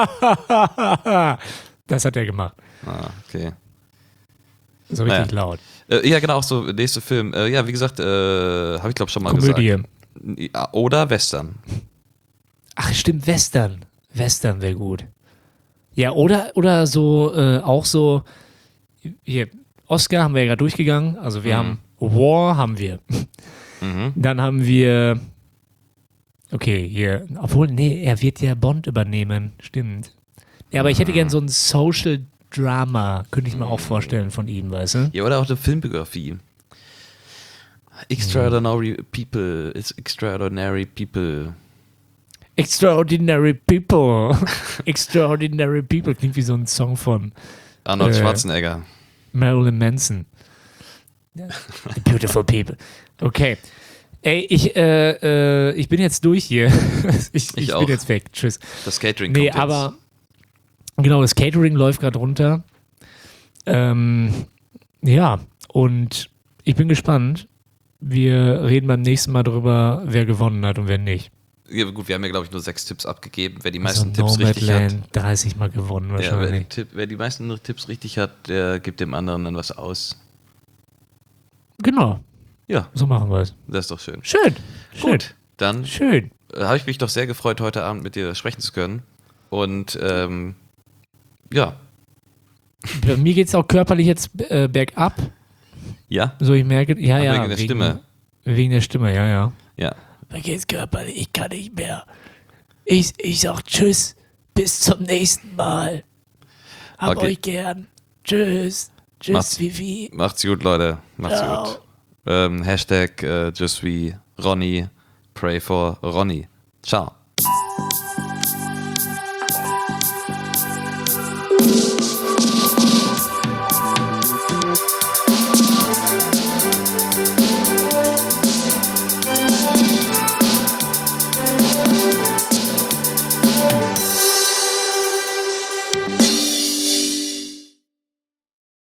Das hat er gemacht. Ah, okay. So richtig Naja. laut. Äh, ja, genau, auch so, nächste Film. Äh, ja, wie gesagt, äh, habe ich glaube schon mal Komödie. gesagt. Ja, oder Western. Ach, stimmt, Western. Western wäre gut. Ja, oder, oder so, äh, auch so, hier, Oscar haben wir ja gerade durchgegangen. Also wir Mhm. haben War, haben wir. Mhm. Dann haben wir, okay, hier, obwohl, nee, er wird ja Bond übernehmen. Stimmt. Ja, aber ich hätte gern so ein Social Drama, könnte ich mir auch vorstellen von ihm, weißt du? Ja, oder auch eine Filmbiografie. Extraordinary People, it's extraordinary people. Extraordinary People. Extraordinary People klingt wie so ein Song von Arnold Äh. Schwarzenegger. Marilyn Manson. The Beautiful People. Okay. Ey, ich, äh, äh, ich bin jetzt durch hier. ich ich auch. bin jetzt weg. Tschüss. Das Catering Nee, kommt jetzt. aber genau, das Catering läuft gerade runter. Ähm, ja, und ich bin gespannt. Wir reden beim nächsten Mal darüber, wer gewonnen hat und wer nicht. Ja, gut, wir haben ja, glaube ich, nur sechs Tipps abgegeben. Wer die Also meisten Tipps richtig hat. Nomadland dreißig Mal gewonnen Ja, wer, wahrscheinlich. den Tipp, wer die meisten Tipps richtig hat, der gibt dem anderen dann was aus. Genau, Ja, so machen wir es. das ist doch schön. Schön. Schön. Gut, dann Schön. äh, habe ich mich doch sehr gefreut, heute Abend mit dir sprechen zu können. Und ähm, ja, Bei mir geht es auch körperlich jetzt äh, bergab. ja, So, ich merke, ja, Ach, ja. wegen der Stimme. Wegen der Stimme, ja, ja. ja. Mir geht's körperlich, ich kann nicht mehr. Ich, ich sag Tschüss, bis zum nächsten Mal. Hab Okay. euch gern. Tschüss. Tschüss, Macht's- Vivi. Macht's gut, Leute. Macht's Ciao. gut. Ähm, Hashtag äh, just wie Ronny. Pray for Ronny. Ciao.